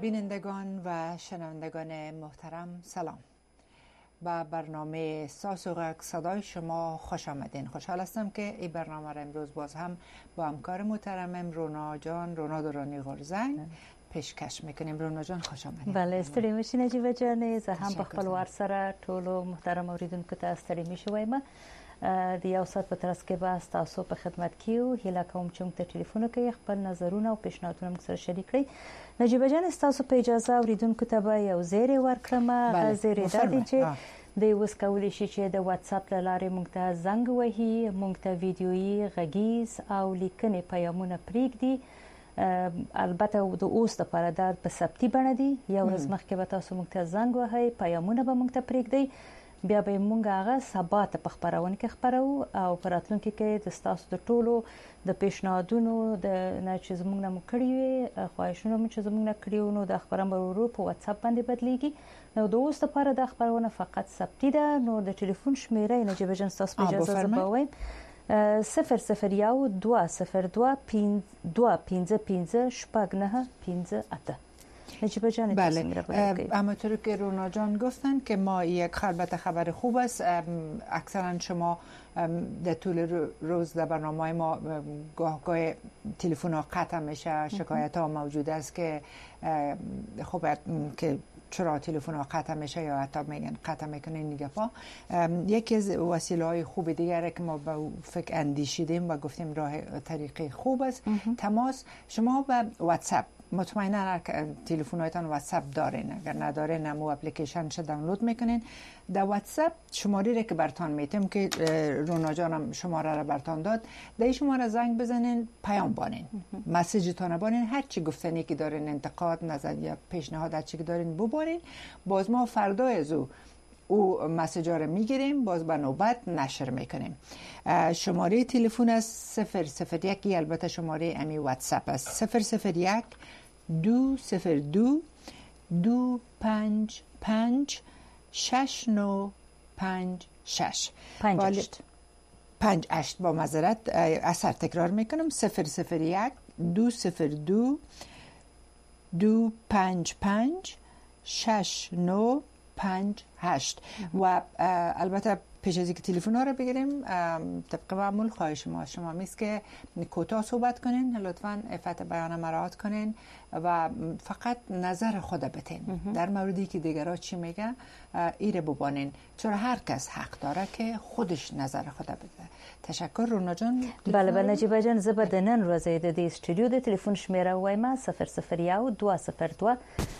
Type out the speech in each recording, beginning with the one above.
بینندگان و شنوندگان محترم سلام. با برنامه ساسوغک صدای شما خوش آمدین. خوشحال هستم که این برنامه را امروز باز هم با همکار محترمم رونا جان، رونا درانی غرزنگ پیشکش میکنیم. رونا جان خوش آمدین. بله ستړي مشي نجیبه جان، زه هم په خپل وار سره ټولو محترم اوریدونکو ته ستړي مشي وایم. د یو ساعت په ترڅ کې به تاسو په خدمت کې یو. هیله کوم چې موږ ته ټلیفون کوي، خپل نظرونه او پیشنهادونه موږ سره شریک کړئ. نجیبه جان، تاسو په اجازه اوریدونکو ته به یو زیری ورکړم. هغه زیری دا دی چې د اوس کولی شي چې د واتس اپ له لارې موږ ته زنګ وهي، موږ ته ویډیويي، غږیز او لیکنې پیغامونه پرېږدي. البته د اوس لپاره دا په ثبتي بڼه دي. یو ورځ مخکې به تاسو موږ ته زنګ وهئ، پیغامونه به موږ ته پرېږدئ، بیا به موږ هغه سبا ته په خپرونه کې خپرو او په راتلونکي کې د تاسو د ټولو د پیشنهادونو د نه چې زموږ نه مو کړي وي، خواهشونه مو چې زموږ نه کړي وو، نو د خپرونه ورو په واتس اپ باندې بدلیږي. نو د اوس لپاره د خپرونه فقط ثبتي ده. نو د ټلیفون شمیره نجیبه جان تاسو په اجازه زه به وایم 001-205-255-8. نجیبه جان بله، همونطور که رونا جان گفتن که ما یک البته خبر خوب است. اکثرا شما در طول روز در برنامه ما گاه تلفن ها قطع میشه، شکایت ها موجود است که خب که چرا تلفن ها قطع میشه یا حتی میگن قطع میکنین نگفا. یکی از وسیله های خوب دیگره که ما به فکر اندیشیدیم و گفتیم راه طریقی خوب است تماس. شما به واتساپ مطمئنا تلفن‌هایتان واتساپ دارین، اگر ندارین همو اپلیکیشنش دانلود میکنین. در واتساپ شماره را که برتان میتیم که رونا جانم شماره را برتان داد، در شماره زنگ بزنین، پیام بانین، مسیجتان بانین، هر چی گفتنی که دارین، انتقاد، نظر یا پیشنهاد هر چی که دارین ببارین. باز ما فردا از او مسیجا رو میگیریم، باز به نوبت نشر میکنیم. شماره تلفن از 001، البته شماره امی واتساپ است 001-202-255-6956 58. با معذرت اثر تکرار میکنم 001-202-255-6958. و البته پیش از اینکه تلفن ها رو بگیریم طبق معمول خواهش شما میست که کوتاه صحبت کنین، لطفاً عفت بیان مراعات کنین و فقط نظر خود بتین در موردی که دیگرها چی میگه ایره ببانین، چرا هر کس حق داره که خودش نظر خود بده. تشکر رونا جان. بله نجیبه جان، زه به د نن ورځې د دې استودیو د تلیفون شمیره وایم 001-202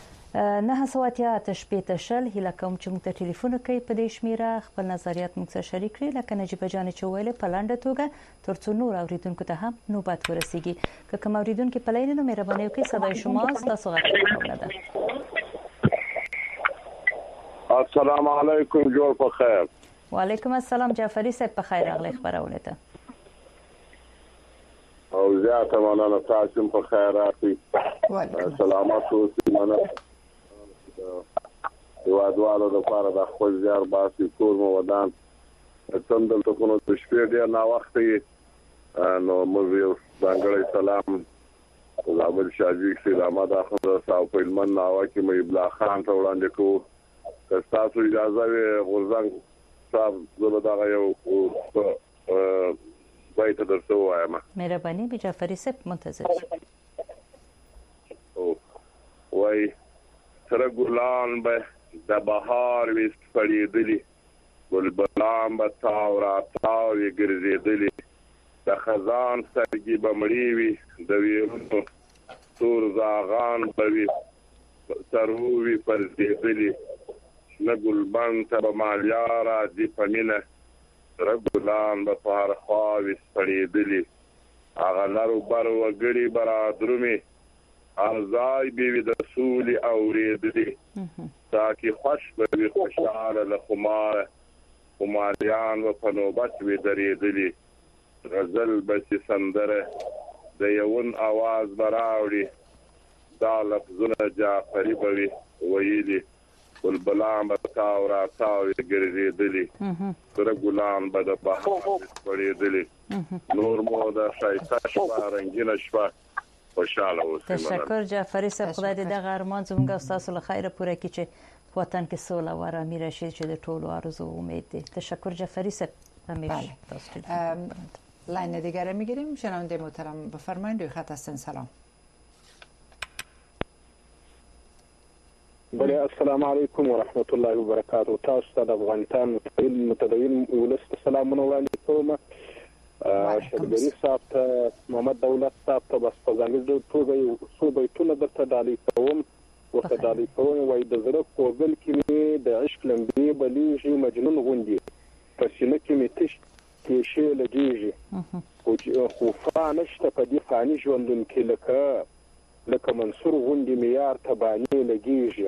988. هیله کوم چې موږ ته ټلیفون کوي په دې شمیره، خپل نظریات موږ سره شریک کړئ. لکه نجیبه جان چې ویلې په لنډه توګه ترڅو نور اوریدونکو ته هم نوبت ورسیږي. که کوم اوریدونکو په لین نو مهرباني وکړئ صدای شما تاسو غږ ده. السلام علیکم، جوړ په خیر. وعلیکم السلام جعفری صاحب، په خیر راغلی خبرونه ته. او زیاته مننه، تاسو په خیر راغلی. سلامات اوسئ. مننه هیوادوالو لپاره د خپل زیار باسي کور مو ودان څنګه ته کو نو د شپې ډیر نا وخت نو موږ یو ځانګړی سلام زابل شاجي سلامات اخر صاحب په من ناوه کې مې بلا خان ته وړاندې کوو. که تاسو اجازه وي غورځنګ صاحب زه دا یو باید درته وایم. مهرباني به جعفری صاحب منتظر او وای سره ګلان به د بهار وي سپړېدلي، بلبلان به تاو را تاو یې ګرځېدلي، د خزان سترګې به مړې وي، د ویرونو تور زاغان به وي سرو وي پرځېدلي، شنه ګلبن ته به مالیا راځي په مینه، سره ګلان به په هر خوا وي سپړېدلي، هغه لرو بر وګړي به رادرومي، ارزای بیوی د سولی اوریدلی، تاکی خوش بوی خوشحال لخمار خماریان و پنوبت وی دریدلی، غزل بسی سندره د یون آواز براوڑی، دا لفظون جعفری بوی ویلی، بلبلان بتاو را تاوی گرزیدلی، سر گلان بدا بحر بریدلی، نور مودا شایسته شبا رنگین شبا، خوشاله اوسئ. تشکر جعفری صاحب، خدای دې دغه ارمان زموږ او تاسو له خیره پوره کړي چې وطن کې سوله او آرامي راشي، چې د ټولو آرزو و امید دی. تشکر جعفری صاحب. لاین دیگر میگیریم. شنونده محترم بفرمایید، روی خط هستین. سلام. بله، السلام علیکم و رحمت الله و برکاته. تاسو ته د افغانستان متدین ولس سلامونه وړاندې کوم. شهبری صاحب ته، محمد دولت صاحب ته بس په ځانګړي توګه یو څو بیتونه درته ډالۍ کوم. ورته ډالۍ کوم، وایي د زړه کوګل کې مې د عشق لمبې بلیږي، مجنون غوندې په سینه کې مې تش تیشې لګېږي، خو فا نشته په دې فاني ژوندون کې لکه منصور غوندې مې یار ته بانې لګېږي.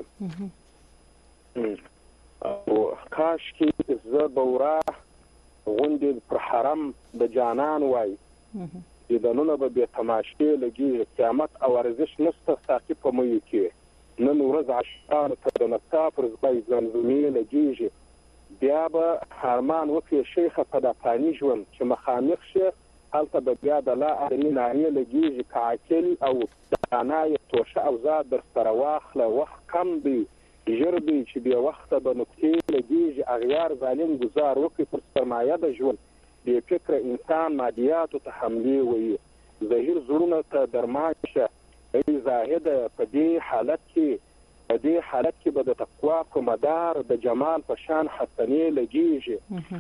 او کاشکې زه به ورا غوندې پر حرم د جانان وای، دیدنونه به بې تماشې لګېږي. قیامت او ارزش نشته ساقي په میو کې، نن ورځ عشقانو ته د نڅا پر ځای زمزمې لګېږي. بیا به ارمان وکړي شیخه په دا فاني ژوند چې مخامخ شي، هلته به بیا د لا ارمي نارې لګېږي. که عاقل او دانا یې توشه او زاد در سره واخله، وخت کم دی ژر دی چې بې وخته به نکتې لګېږي. اغیار ظالم ګزار وکړي پر سرمایه د ژوند، بې فکره انسان مادیاتو ته حملې ویي. زهیر زړونه ته درمان شه ای زاهده، په دې حالت کې به د تقوا په مدار د جمال په شان حسنې لګېږي.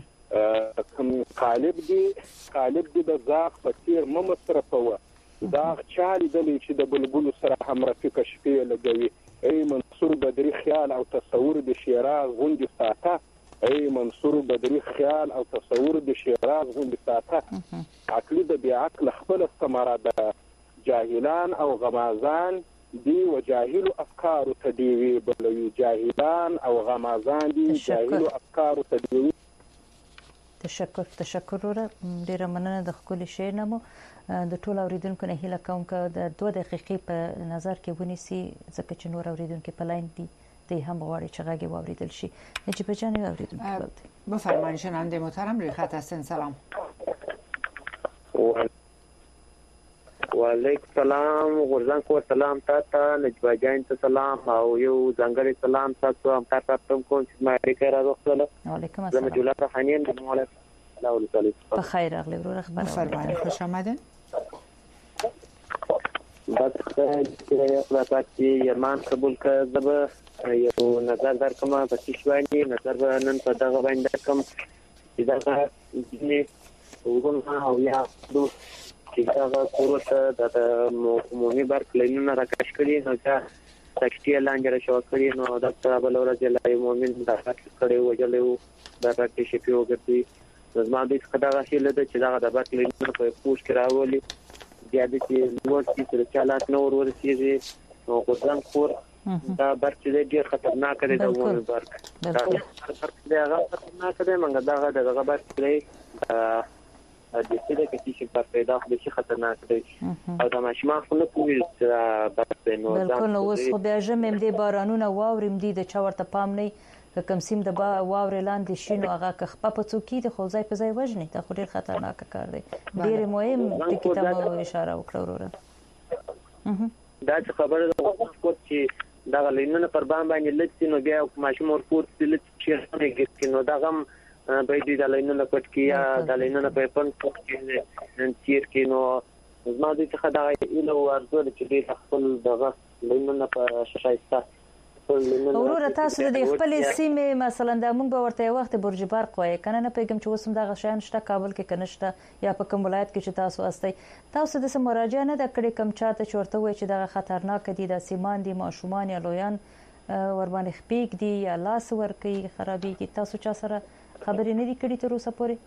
قالب دی د زاغ په څېر مه مصرفوه، زاغ چا لیدلی چې د بلبلو سره همرفیقه شپې لګوي. ای منصور بدري خیال او تصور د شیراز غوندې ساته، ای منصور بدري خیال او تصور د شیراز غوندې ساته. عقلي د بې عقل خپله ثمره ده، جاهلان او غمازان دی و جاهل افکارو ته دیوی بلوي. جاهلان او غمازان دی جاهل افکارو ته دیوی. تشکر وره، ډیره مننه د ښکلي شعر نه مو. د ټول اوریدونکو نه هیله کوم که د 2 دقیقې په نظر کې ونیسي، ځکه چې نور اوریدونکو په لاین دي، دوی هم غواړي چې غږ واوریدل شي. نجیبه جان اوریدونکو بفرمایید. شنونده محترم، روی خط هستین. سلام. وعلیکم سلام. غورځان کور سلام تاسو، نجیبه جان ته سلام، او یو ځانګړی سلام تاسو هم تاسو کوم چې ما اړیکه راغله. وعلیکم السلام. زه مجله رحانین د مولوی الله په خیر راغلی ورو خبر. بفرمایید، خوش آمدین. بس خدای چې یمان قبول کړ، زه یو نظر درکم په تشوانی نظر به نن په دغه باندې کوم چې دا دې وګورم او یا دو چې دا کورته د عمومي برخه لینونه راکښ کړي، نو دا تکټی لاندې راشو کړي، نو دا تر بل ورځ لای مومن دا کړي وجلو دا راکې شي په وګړي. زما دې څخه دا شی لده چې دا د برخه لینونه په پوښ کې راولي، بیا دې چې نور چې چالات نور ورسیږي. نو غوډان خور دا برخه ډېر خطرناک دی، د عمومي برخه دا خطرناک دی. منګه دا برخه د دې کې چې په پیدا خو شي خطرناک دی، او دا ماشومان خو نه کوي چې بس نو دا بالکل. اوس خو بیا ژمم دي بارانونه واورم دي، د چا ورته پام نه کم سیم د واورې لاندې شینو هغه کخپه په څوکۍ د خو ځای په ځای وژني. دا خو ډېر خطرناک کار دی. ډېر مهم ټکی ته اشاره وکړه وروره. دا چې خبره ده چې دا لینونه پر باندې لڅ نو بیا ماشوم ورپور لڅ چې نه کېږي، نو دا غم به دې د لینونه پټ کیه، د لینونه په پن پټ کې نن تیر کې. نو زما دې څخه دا ایلو ارزو چې دې خپل دغه لینونه په شایسته وروره تاسو د خپل سیمه مثلا د موږ به ورته وخت برج برق وای کنه، نه پیګم چې وسم دغه شان شته کابل کې کنهشته یا په کوم ولایت کې چې تاسو استئ، تاسو د سم مراجعه نه د کړي کم چاته چورته وای چې دغه خطرناک دي، د سیمان دي، ماشومان یا لویان ور باندې خپېګ دي یا لاس ور کوي خرابېږي، تاسو چا سره خبرې نه دي کړې تر اوسه پورې؟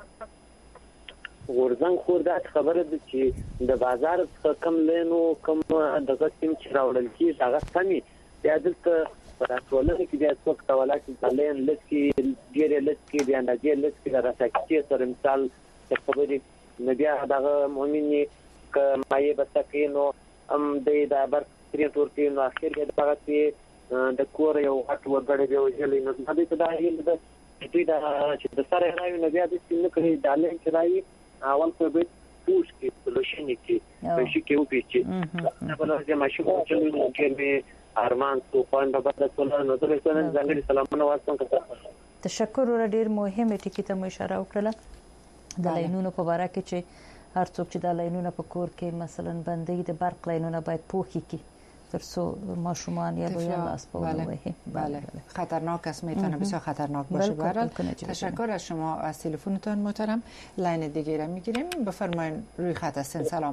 ورزنګ خور دا خبره ده چې د بازار کم لینو کم دغه سیم چې راوړل کیږي هغه سمي بیا دلته ټولنه کې بیا څوک تولات لین لکه ډېر لکه بیا نه ډېر لکه راځي سره مثال خبرې نه بیا دغه مؤمنې کمایې بسکینو ام د بر سری تورتي نو اخر کې دغه د کور یو غټ وګړي به وځلې نو د دې ته هیله ده چې دا چې د سره راوي نه بیا د سینې کړي دالې چرایي اول په بیت پوښ کې ماشین کې په شي کې وپیچي په لږه ماشین چې کې ارمان طوفان د بدل کولو نو د رسول ځانګړي سلامونه واسطه تشکر ور ډیر مهمه ټکی ته مو اشاره وکړه د لاینونو په اړه کې چې هر څوک چې د لاینونو په کور کې مثلا بندي د برق لاینونه باید پوښي کی ترڅو ماشومان یا روی لاس بوده. بله خطرناک است، میتونه بسیار خطرناک باشه. برحال تشکر از شما از تلفنتون محترم. لاین دیگه را میگیریم، بفرمایید روی خط هستین. سلام.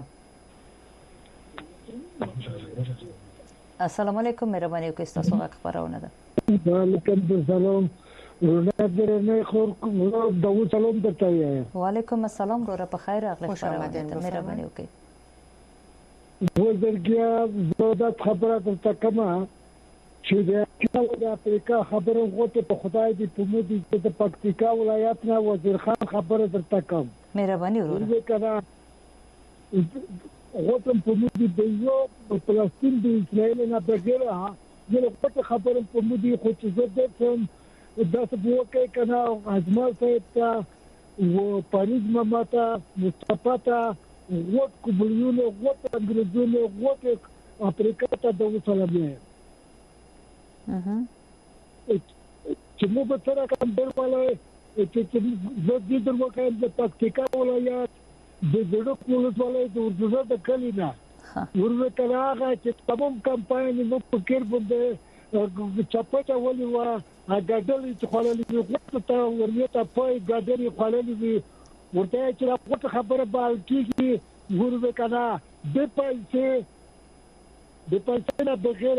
السلام علیکم، مهربانی وکړئ تاسو غږ خبرونه ده. وعلیکم السلام. ورنه خور داوود سلام درته یم. وعلیکم السلام، رو په خیر راغلی خبرونه ده. مهربانی وکړئ. وزرګیا زودت خبره درته کومه چې د افریقا خبره غوته په خدای دې په مو دي د پکتیکا ولایت نه وزیر خان خبره درته کوم. مهرباني وکړئ. کله غوته په مو دي د یو فلسطین د اسرائیل نه بغیر یو غوته خبره په مو دي خو چې زه درته د څه وکړ کنه اجمل صاحب ته و پاریز ماته مصطفی ته غوت کوبلیونه غوت انګریزونه غوت افریقا ته د وصلونه چې موږ به سره کوم ډول چې زه دې د وکړم د پکتیکا ولایت د زړه پولیس ولایت د ورزه د کلینا ورته کلاغه چې تمام کمپاین نو فکر باندې چپټه ولې وا غاډلې چې خلل غوت ته ورته پای غاډلې خلل ورته چې راپورته خبره بال کیږي ورته کنه د پیسې نه بغیر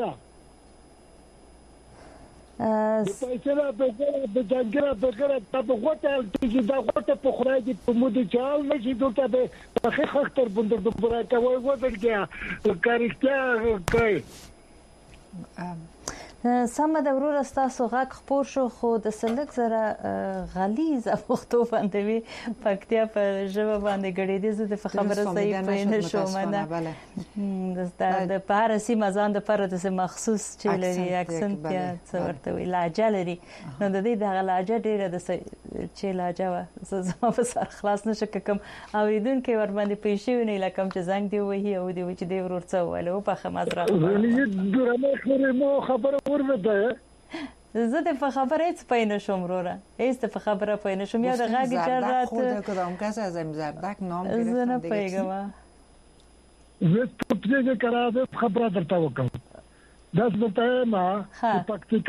د پیسې نه بغیر د جنګره بغیر د غوته چې دا غوته په خورای دي په مو دي چاو نشي دوته به تخې خطر بندر د برکه وای ودرګه کاریکټا کوي. سم د ورور تاسو غږ خپور شو خو د سلک سره غلیظ پښتو باندې وی پکتیا په ژبه باندې غړېدې زه د خبره صحیح پېنه شوم نه د پارسي مزان د پر د مخصوص چې لري اکسنت یا څورته وی لهجه لري نو د دې د لهجه ډیره د چې لهجه زما په سر خلاص نشه کوم اوریدونکو ور باندې پېښې ونه لکم چې زنګ دی وਹੀ او دی چې دی ورور څه ویلو په خمازره خبره زه د خبره هیڅ پاینه شوم وروره هیڅ د خبره پاینه شوم یا د غاګ جرات خود کدام کس از زردک نام گرفتن زه نه پیګم زه په دې کې د خبره درته وکم دا څه ما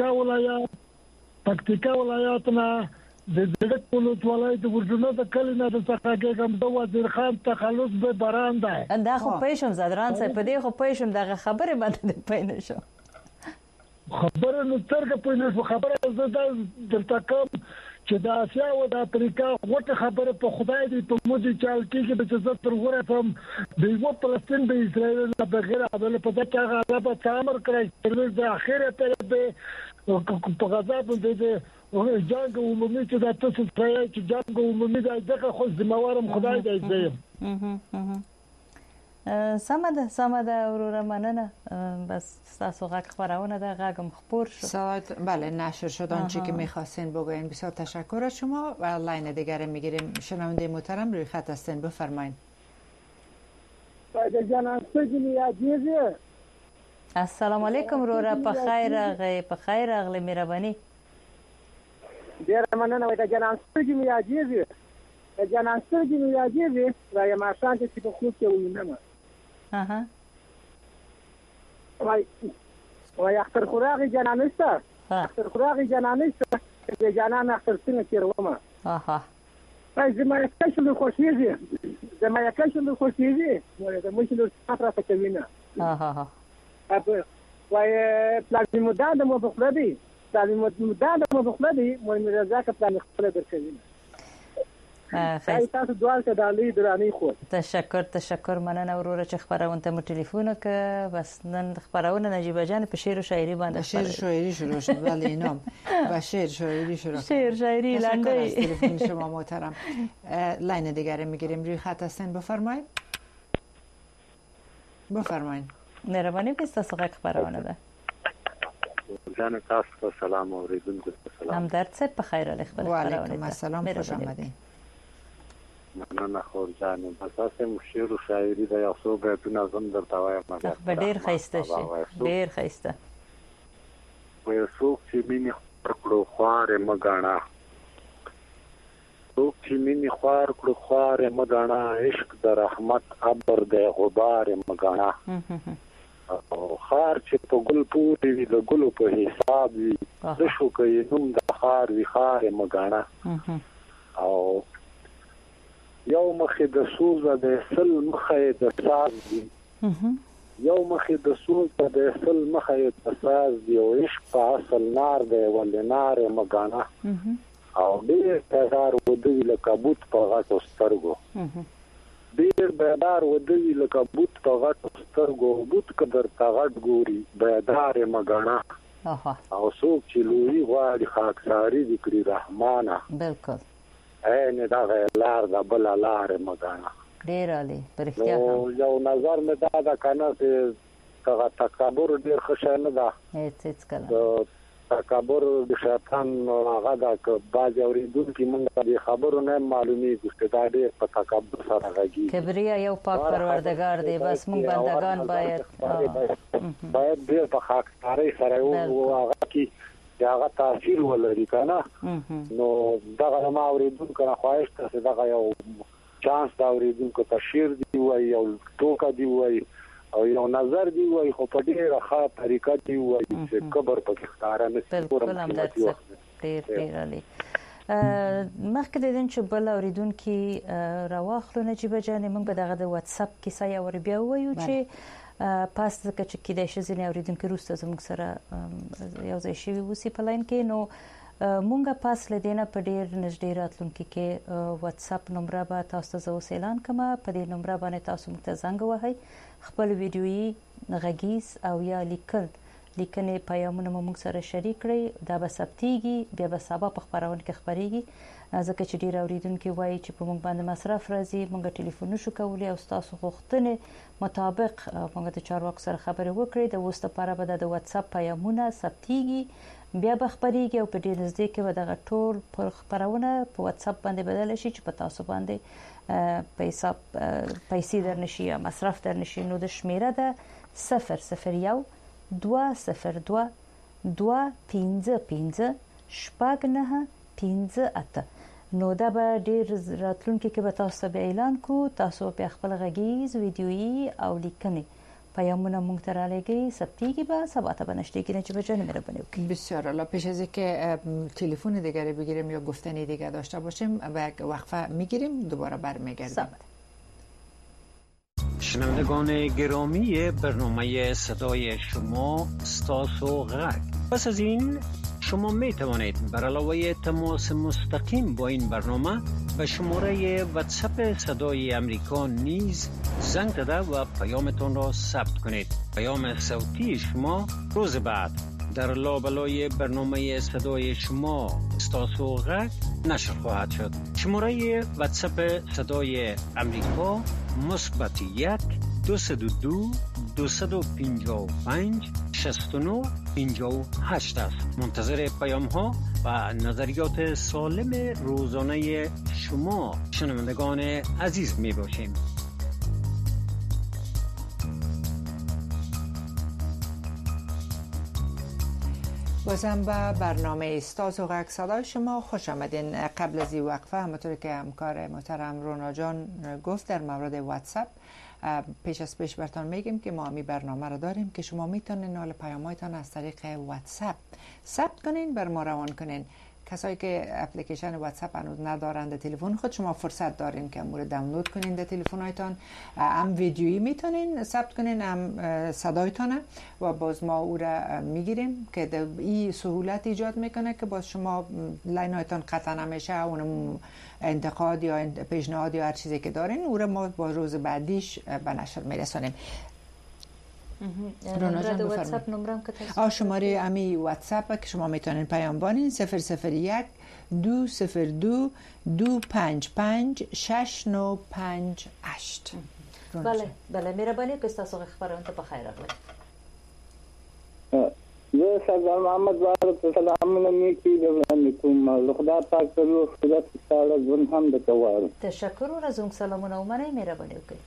پکتیکا ولایت نه د زړه پولیس ولایت د ورجنه د کلینه د څخه کوم د وزیر خان تخلص به باران ده دا خو پېښم زدران څه په دې خو پېښم دغه خبره باندې پاینه شو خبره نو ترګه په نو خبره زده درته کوم چې د اسیا او د افریقا غوټه خبره په خدای دې په موږ چال کې چې زه تر غوړه کوم د یو فلسطین د اسرائیل نه بغیر عدالت په دغه غلبه تامر کړی چې د اخیره ته په غزا باندې جنگ عمومي چې د تاسو سره چې جنگ عمومي دغه خو زموارم خدای دې سمده وروره مننه بس تاسو غږ خبرونه ده غږم خبر شد ساعت بله نشر شد آنچه که می‌خواستین بگوین. بسیار تشکر از شما و لاین دیگر میگیریم. شنونده محترم روی خط هستین، بفرمایید. السلام علیکم وروره په خیر اغلی مهرباني ډیر مننه وای د جنان سترګې مې یادېږي د جنان سترګې مې یادېږي دا یې ما شان چې په خوب کې وینم وای اختر خوراغي جنانسته اختر خوراغي جنانسته د جنان اختر څنګه تیرومه وای زما کښل خوشیږي زما کښل خوشیږي وای د مشل سفر ته کوینه وای پلان مدام د مو بخلدي تعلیم مدام د مو بخلدي مو مرزا کا پلان خپل درکوینه تاسو دوال ته د علی درانی خو تشکر مننه وروره چې خبرونه ته مو ټلیفون وکړه بس نن خبرونه نجیبه جان په شعر او شاعری باندې شعر شاعری شروع شد ولی اینام و شعر شاعری شروع شعر شاعری لنده تلفن شما محترم. لاین دیگه میگیریم روی خط هستین، بفرمایید مهربانی که تاسو غږ خبرونه ده جان تاسو سلام اوریدونکو سلام هم درڅ په خیر له خبرونه و علیکم السلام خوش آمدید. مننه خور جان اساسه شعر و شاعری د یو څو بیتونه زم درته وایم به ډیر خسته شي ډیر خسته وای څوک چې مینې کړو خوار مګانا څوک چې مینې خوار کړو خوار مګانا عشق د رحمت ابر د غبار مګانا او خار چې په ګل پورې وي د ګلو په حساب وي د شو کوي نوم د خار وي خار مګانا او یو مخې د سوزه د سل مخې د ساز دی یو مخې د سوزه د سل مخې د ساز دی او عشق په اصل نار دی ول نار مګانا او ډېر تیار ودوي لکه بوت په غټو سترګو ډېر بیدار ودوي لکه بوت په غټو سترګو بوت قدر ته غټ ګوري بیدار مګانا او څوک چې لوی غواړي خاکساري وکړي رحمانه بالکل نه دا لار د بل لار مګانا ډیر علي پرختیا یو نظر مې دا کنه چې تکبر ډیر خشنه ده هیڅ کله تکبر د شیطان هغه دا ک باز اوریدونکو موږ د خبرو نه معلومي ګسته دا ډیر په تکبر سره راګي کبریا یو پاک پروردگار دی بس موږ بندگان باید ډیر په خاکساري سره او هغه کی هغه تاثیر ولري کنه نو دا ما اوریدونکو نه خواهش ته دا یو چانس دا اوریدونکو تشیر دی وای او ټوکا دی وای او یو نظر دی وای خو په ډیره ښه طریقه دی وای چې کبر پکې ښکارا نه بالکل هم درته ډیر علي مخکې د دې چې بل اوریدونکو راوخلو نجيب جان موږ دغه د واتس اپ کیسه یو بیا وایو چې پاس چې کېدای شي ځینې اوریدونکو روسته زموږ سره یو ځای شي وسی په لاین کې نو مونږه پاس لدینه په ډیر نږدې راتلونکي کې واتس اپ نمبر به تاسو ته زو اعلان کوم په دې نمبر باندې تاسو موږ ته زنګ وهئ خپل ویډیويي غږیز او یا لیکنې پیغامونه موږ سره شریک کړئ دا به ثبتيږي بیا به سبا په خبرونه کې خبريږي ځکه چې ډیر اوریدونکو وایي چې په موږ باندې مصرف راځي موږ ټلیفون نشو کولای او تاسو غوښتنې مطابق موږ د چارواکو سره خبرې وکړي د وسته لپاره به د واتس اپ پیغامونه ثبتيږي بیا به خبريږي او په دې نزدیک کې به د ټول پر خبرونه په واتس اپ باندې بدل شي چې په تاسو باندې پیسې درنشي یا مصرف درنشي نو د شمیره ده 001 202 255 8 نو دا به ډیر راتلونکي کې به تاسو به اعلان کو تاسو په خپل غږیز ویډیويي او لیکنې پیامونه مونږ ته رالیږي ثبتيږي به سبا ته بنشته کې نه بجانه مهرباني وکړئ بسیار الله پیش از اینکه تلفن دیگری بگیریم یا گفتنی دیگه داشته باشیم و یک وقفه میگیریم دوباره برمیگردیم شنوندگان گرامی برنامه صدای شما استاسو غرق پس از این شما می توانید بر علاوه تماس مستقیم با این برنامه به شماره واتساپ صدای امریکا نیز زنگ زده و پیامتان را ثبت کنید. پیام صوتی شما روز بعد در لابلای برنامه صدای شما استاسو غرق نشر خواهد شد. شماره واتساپ صدای امریکا مثبت 1 202 255 69 58 است. منتظر پیام ها و نظریات سالم روزانه شما شنوندگان عزیز می باشیم. بازم به برنامه استاز و غرق صدای شما خوش آمدین. قبل از این وقفه همونطور که همکار محترم رونا جان گفت در مورد واتساپ پیش از پیش براتون میگیم که ما همی برنامه رو داریم که شما میتونین نال پیامایتان از طریق واتساپ ثبت کنین بر ما روان کنین. کسایی که اپلیکیشن واتساپ هنوز ندارند تلفن خود شما فرصت دارین که امور دانلود کنین در تلفن‌هایتان هم ویدیویی میتونین ثبت کنین هم صدایتان و باز ما او را میگیریم که این سهولت ایجاد میکنه که باز شما لاین‌هایتان قطع نمیشه اون انتقاد یا پیشنهاد یا هر چیزی که دارین او را ما با روز بعدیش به نشر میرسونیم. نمره واتساپ نمرم که تاسو شماره امی واتساپ که شما میتونین پیام بانین 001 202 255 6958. بله مهرباني که تاسو خبرونه ته په خیر راغلی. زه زه سردار محمد واره ته سلامونه میکي د وړاندې کوم خدای پاک ته روح خدای تعالی ژوند هم د کوارو تشکر او زموږ سلامونه ومنئ مهرباني وکړئ.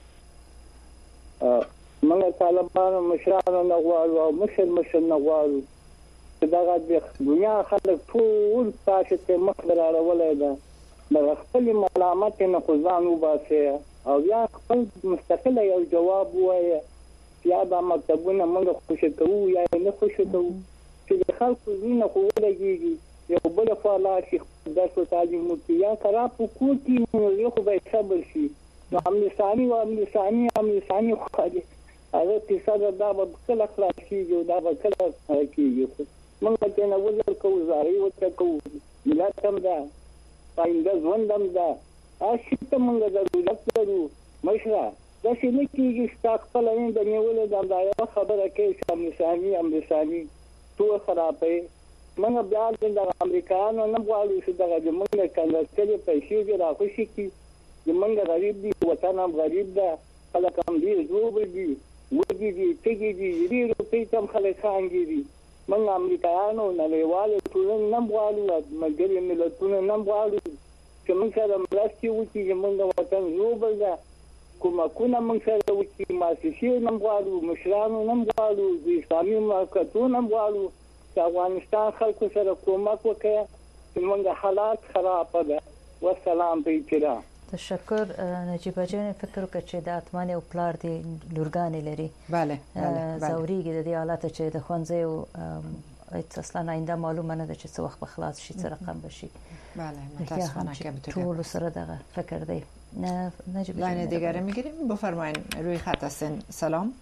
موږ طالبانو مشرانو نه غواړو او مشر نه غواړو چې دغه د دنیا خلک ټول تاسو ته مخ راولای دا د خپل ملامت نه خو ځان وباسي او یا خپل مستقل یو جواب وایي یا د مکتبونو موږ خوشی کوو یا نه خوشی کوو چې د خلکو زینه خو ولګيږي یو بل فعال شي درس او تعلیم کوي یا کرا په کوټي نو خو به صبر شي نو امنسانی خو دې هغه چې دا به کله خلاص کیږي دا به کله کیږي موږ ته نه وزر کوو زاري وته کوو ملت هم دا پاینده ژوندم دا اسی ته موږ ضرورت لرو مشره دا چې نه کیږي چې خپل نه د نیولې د یو خبره کې امنسانی ټول خرابې موږ بیا د امریکایانو نه غواړو چې دغه موږ کنده کړي پیسې دې راخوشي کی موږ غریب دي وطن هم غریب ده خلک هم دي زوب دي ودي دي تګي دي دې روپې تم خلک څنګه دي موږ امریکایانو نړیوال ټولنه نه غواړو مګر ملتونو نه غواړو چې موږ سره مرستې وکړي چې موږ وطن زوب ده کومه موږ سره وکړي مؤسسې نه غواړو مشرانو نه غواړو د اسلامي مملکتونو نه غواړو چې افغانستان خلکو سره کومک وکړي چې موږ حالات خراب ده والسلام په احترام. تشکر نجیب جان فکر وکړ چې د اتمان او پلار دی لورګانې لري بله زوريږي د دې حالت چې د خوانځي او اصلا آینده معلومه نه ده چې څه وخت به خلاص شي څه رقم بشي. بله متاسفانه که بتونه ټول سره دغه فکر دی. نجیب لاین دیگه میگیریم بفرمایید روی خط هستین. سلام.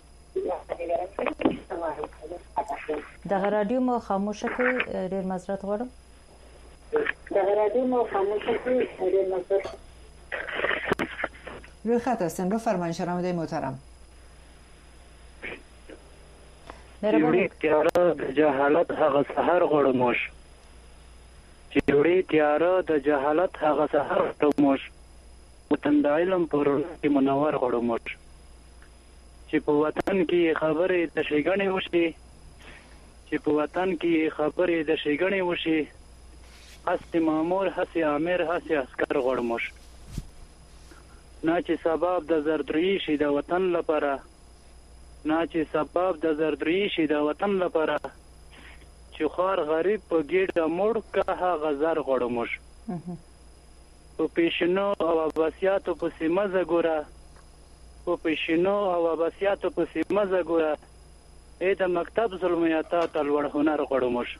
دغه رادیو مو خاموشه کړئ ډیر معذرت غواړم. دغه رادیو مو خاموشه کړئ ډیر معذرت. روی خط هستین بفرمایید شنونده محترم. جوړی تیاره د جهالت هغه سحر غړموش جوړی تیاره د جهالت هغه سحر غړموش وطن د علم پر کې منور غړموش چې په وطن کې خبرې د شیګنې وشي چې په وطن کې خبرې د شیګنې وشي هستی مامور هستی امیر هستی عسكر غړموش نه چې سبب د زردری شي د وطن لپاره نه چې سبب د زردری شي د وطن لپاره چې خار غریب په ګډه مړ که غزر غړموش په پیشنو او اباسیاتو په سیمه ګوره په پیشنو او اباسیاتو په سیمه ګوره اې د مکتب ظلمیاتا تلوړ هنر غړموش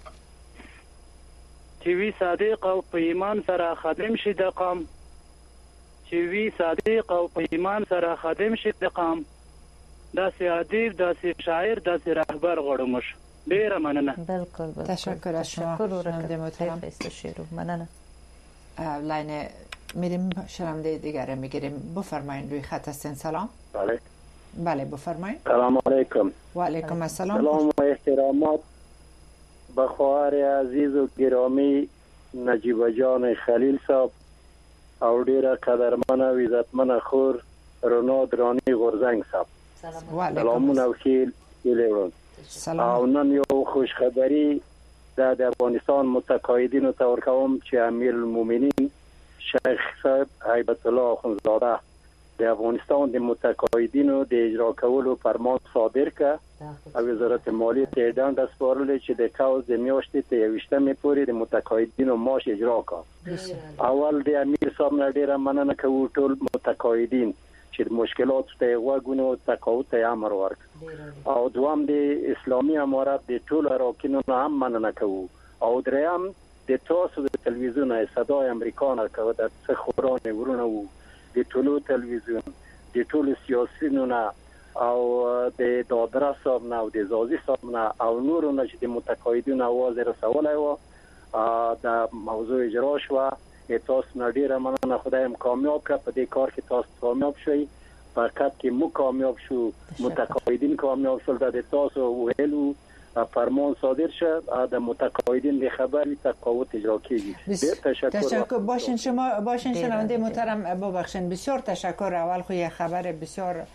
چې وی صادق او په ایمان سره خادم شي د قام چې وی صادق او په ایمان سره خادم شي د قام داسې ادیب داسې شاعر داسې رهبر غړموش. ډیره مننه. بالکل تشکر از شما شنونده محترم. مننه. لاین میریم شنونده دیگر میگیریم بفرمایید روی خط هستین. سلام. بله بفرمایید. سلام علیکم. و علیکم السلام. سلام و احترامات به خواهر عزیز و گرامی نجیب جان خلیل صاحب او ډیره قدرمن او عزتمن خور رونو درانی غورزنګ صاحب. سلامونه او خیل ویلون. او نن یو خوش خبری د افغانستان متقاعدینو ته ورکوم چې امیر المؤمنین شیخ صاحب هیبت الله اخندزاده د افغانستان د متقاعدینو د اجرا کولو فرمان صادر کړ او وزارت مالیه ته دنده سپارلې چې د کال د میاشتې ته 28 پورې د متقاعدینو معاش اجرا کړي. اول د امیر صاحب نه ډیره مننه کوو ټول متقاعدین چې مشکلات ته وګونو تقاعد ته امر ورک او دوام د اسلامي امارت د ټول اراکینو هم مننه کوو او دریم د تاسو د تلویزیون صدای امریکا نه کوي د څخوران ورونه وو د ټولو تلویزیون د ټولو سیاسيونو او د دادرا صاحب نه او د زازي صاحب نه او نورو نه چې د متقاعدینو आवाज رسولای و د موضوع اجرا شو. تاسو نډیره مننه خدای هم کامیاب کړ په دې کار کې تاسو کامیاب شئ فقط کې مو کامیاب شو متقاعدین کامیاب شول د تاسو ویلو فرمان صادر شد د متقاعدین به خبری تقاعد اجرا کیږي. تشکر باشین شما باشین شنونده محترم ببخشید بسیار تشکر. اول خو یه خبر بسیار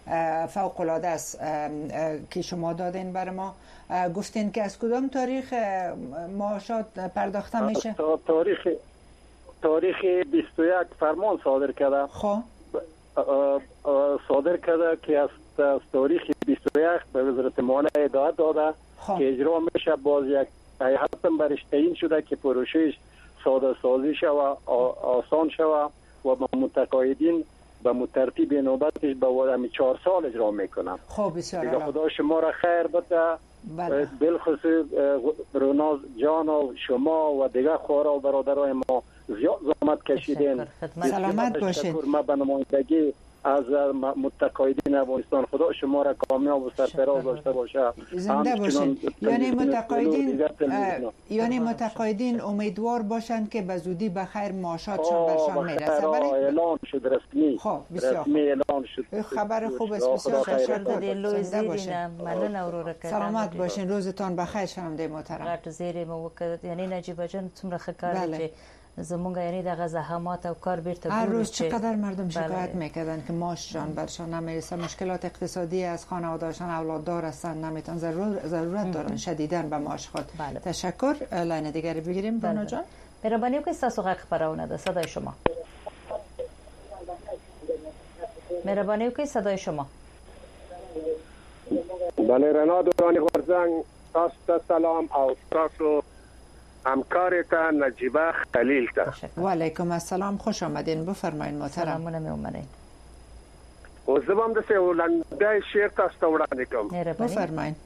فوق العاده است که شما دادین برای ما. گفتین که از کدام تاریخ معاشات پرداخته میشه؟ تاریخ 21 فرمان صادر کرده. خب صادر کرده که از تاریخ 21 به وزارت مالیه هدایت داده که اجرا میشه. باز یک هیئت هم برش تعیین شده که پروسش ساده سازی شود، آسان شود و با متقاعدین به مترتیب نوبتش به 4 سال اجرا میکنم. خب بسیار عالی. خدا شما را خیر بده. بالخصوص روناز جان و شما و دیگر خواهر و برادرای ما زیاد زحمت کشیدین. سلامت باشین. ما به نمایندگی از متقاعدین افغانستان خدا شما را کامیاب و سرفراز داشته باشه. زنده باشین. یعنی متقاعدین امیدوار باشند که به زودی به خیر معاشاتشان برشان میرسه. اعلان شد رسمی. خب بسیار رسمی اعلان شد. خبر خوب است. بسیار تشکر. زنده باشین. ممنون اورورا کردم. سلامت باشین. روزتان بخیر شنونده محترم. غټ زیری مو وکړ. یعنی نجیبه جان څومره ښه کار دی. زمونږ یعنی دغه زحمات او کار بیرته هر روز چقدر مردم شکایت میکردن که معاششان برشان نمیرسه، مشکلات اقتصادی از خانواده‌شان اولاددار هستن، نمیتونن، ضرورت دارن شدیداً به معاش خود. تشکر. لاین دیگر بگیریم بانو جان. مهربانی وکړئ تاسو غږ خبرونه ده. صدای شما. مهربانی وکړئ صدای شما. بله رنا دورانی غورزنگ، تاسو سلام او تاسو همکارتان نجیبه خلیل تا. و علیکم السلام، خوش آمدین. بفرمایید محترم. سلامونه می اومدین. او زبام د سه ولنده شعر تاسو وړاندې کوم. بفرمایید.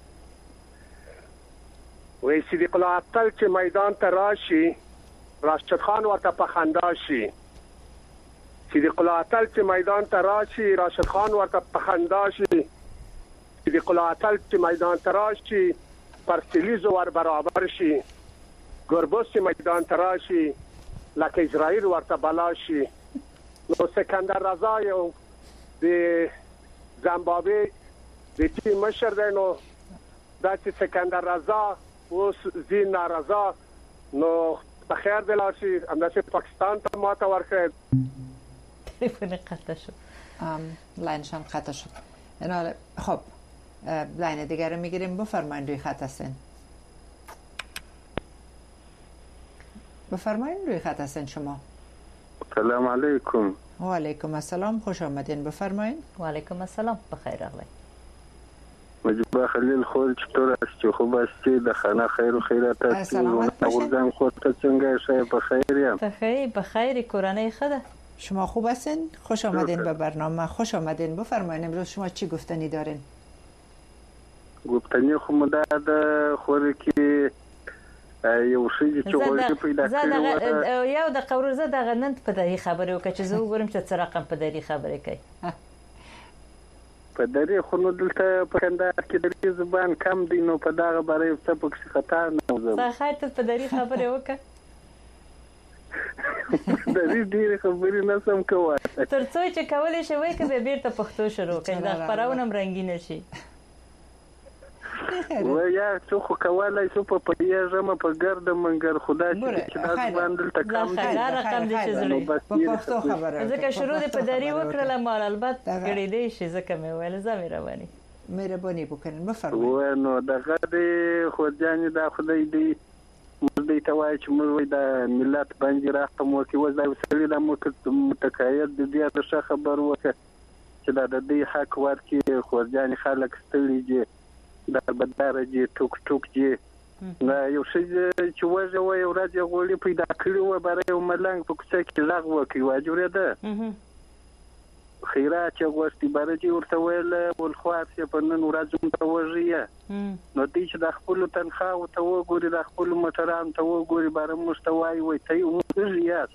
وې صدیق الله عطل چې میدان ته راشي راشد خان ورته په خندا شي. صدیق الله عطل چې میدان ته راشي راشد خان ورته په خندا شي. صدیق الله عطل چې میدان ته راشي پرسلیز ور برابر شي. گربوس میدان تراشی لکه اسرائیل ورته بلاشی. نو سکندر رضا یو د زامبابوی د تیم مشر دی. نو دا چې سکندر رضا اوس زین نارضا نو بخیر د لاشي همداسې پاکستان ته ماته ورکړ. تلفن قطع شد. لاینشان قطع شد. خب لاین دیگر رو میگیریم. بفرمایید روی خط هستین. بفرمایید روی خط هستین شما. سلام علیکم. و علیکم السلام، خوش آمدین. بفرمایید. و علیکم السلام، بخیر اغلی. مجبور خلیل خود چطور هستی؟ خوب هستی؟ در خانه خیر و خیرات هستی؟ سلامت باشین. خودت چنگه شای بخیریم؟ بخیر کورانه خوده. شما خوب هستین؟ خوش آمدین به برنامه. خوش آمدین. بفرمایید امروز شما چی گفتنی دارین؟ گفتنی خو مدد خوری که یو شی چې وایي پیدا کړو یو د قوروزه د غنند په دې خبرې وکړه چې زه وګورم چې څه رقم په دې خبرې کوي. په دې خو نو دلته په کندهار کې د دې زبان کم دی نو په دغه باندې څه پکې خطر نه وځي. څه خیر ته په دې خبرې وکړه. د دې ډېر خبرې نه سم کوه. ترڅو چې کولې شي وای کبه بیرته پښتو شروع کړي د خبرونه رنگین شي. و یا څو خو کولای شو په پیژامه په ګرد منګر خدا چې دا باندې تکام دي رقم دې چې زړه په پښتو خبره ځکه شروع دې په دری وکړه مال البته کړي دې شي ځکه مې ویل زميروانی مهرباني وکړئ. بفرمایئ. و نو دغه دې خو ځان دا خدای دې مزدي توای چې موږ د ملت باندې راځم او کې وځي وسړي د متقاعد دې د خبر وکړه چې دا د دې حق ورکړي خو ځان خلک ستړي دي در بداره جی ټوک ټوک جی نه یو شی چې وځي و یو راځي غوړي پیدا کړی و برای یو ملنګ په کوڅه کې لغوه کوي واجوره ده خیرات چې غوښتي برجی ورته ویل ول خواص په نن ورځ ته وژیه نو دې چې د خپل تنخواه او ته وګوري د خپل موټران ته وګوري بار مستوای وي ته وژیه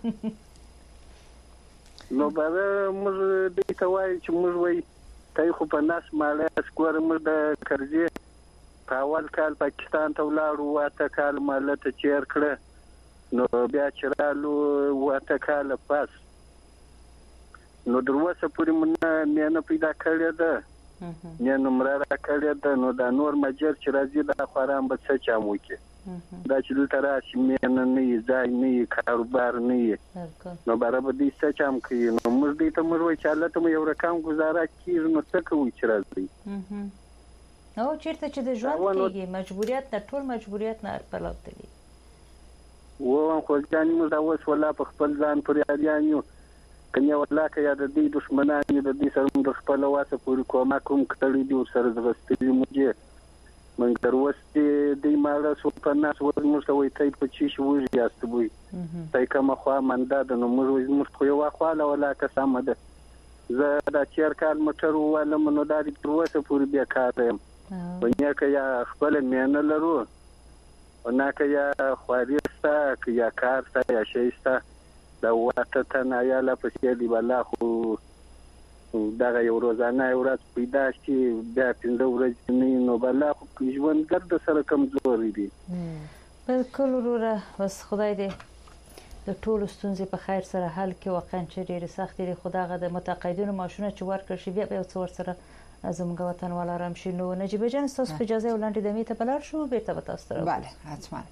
نو بار موږ دې ته وایي چې موږ وایي ته خو په ناس مالیا سکور موږ د کرزي په اول کال پاکستان ته ولاړو واته کال مالته چیر کړه نو بیا چرالو واته کال پاس نو دروازه پوری مې نه پیدا کړې ده نه نمبر را کړې ده نو دا نور مجر چې راځي د خورام به څه چامو کې دا چې دلته راشي مینه نه یې ځای نه یې کاروبار نه یې نو برابر دې څه چم کوي نو موږ دې ته موږ وایي چې هلته مو یو رقم ګزاره کېږي نو څه کوئ چې راځئ نو چېرته چې د ژوند کېږي مجبوریت نه ټول مجبوریت نه پلاو تلي ووایم خو ځانې موږ دا اوس والله په خپل ځان پورې اریان یو که نه والله که یا د دې دښمنان یو د دې سره موږ د خپله واسه پورې کومک هم کړی دي ورسره ځغستلي موږ یې موږ تر اوس چې دوی ماړه شو په ناس موږ ته وایي تی په چی شي وږي یاست بوی تی کومه خوا منده ده نو موږ وایي زموږ خو یوه خواله والله که سمه ده زه دا تېر کال موټر ووالم نو دا دې تر اوسه پورې بېکاره یم و نه که یا خپله مینه لرو و نه که یا خواري شته که یا کار شته یا شی شته دا 8 تنه یا لا پسې دی والله خو دغه یو روزانه ورځ پیدا شي بیا 15 ورځې نه نو والله خو ژوندګر د سره کمزوري دي بالکل وروره بس خدای دې د ټولو ستونزې په خیر سره حل کړي واقعا چې ډېرې سختې دي خو دغه د متقاعدینو معاشونه چې ورکړل شي بیا یو څه ورسره زموږ وطنوال آرام شي نو نجیبه جان ستاسو په اجازه ولاندې دمې ته بلار شو بیرته به تاسو ته بله حتما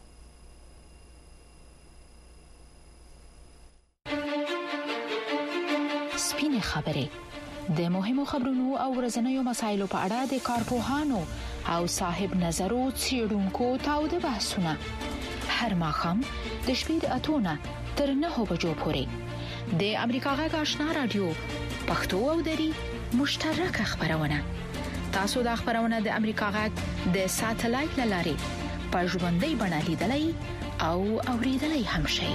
سپینې خبرې د مهمو خبرونو او ورځنیو مسایلو په اړه د کارپوهانو او صاحب نظرو څېړونکو تاوده بحثونه هر ماښام د شپې د 8 تر 9 بجو پورې د امریکا غږ آشنا رادیو پښتو او دری مشترکه خبرونه تاسو د خبرونه د امریکا غږ د ساتلایت لارې په ژوندۍ بڼه لیدلای او اوریدلای هم شئ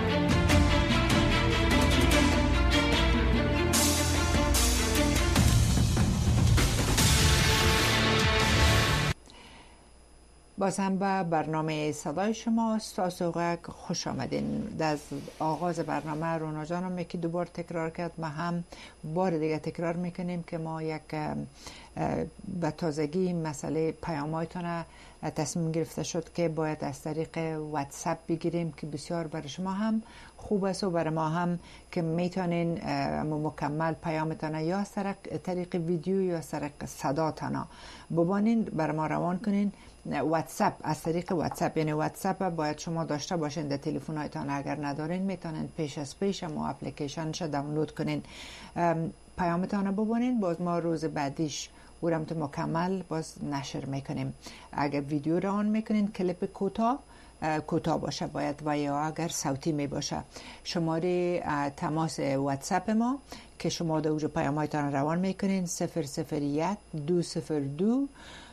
باز هم به برنامه صدای شما ستاسو غږ خوش آمدین. از آغاز برنامه رونا جانم یکی دوبار تکرار کرد، ما هم بار دیگه تکرار میکنیم که ما یک به تازگی مسئله پیام‌هایتان تصمیم گرفته شد که باید از طریق واتساپ بگیریم که بسیار برای شما هم خوب است و برای ما هم که میتونین مکمل پیامتان یا از طریق ویدیو یا از طریق صداتان ببانین برای ما روان کنین. واتساپ از طریق واتساپ، یعنی واتساپ باید شما داشته باشین در تلفن هایتان، اگر ندارین میتونین پیش از پیش ما اپلیکیشنش دانلود کنین پیامتان ببانین. باز ما روز بعدیش اورم تو مکمل باز نشر میکنیم. اگر ویدیو رو آن میکنین کلیپ کوتاه باشه باید و یا اگر صوتی می باشه. شماره تماس واتساپ ما که شما در اوج پیام‌هایتان روان میکنین 001 202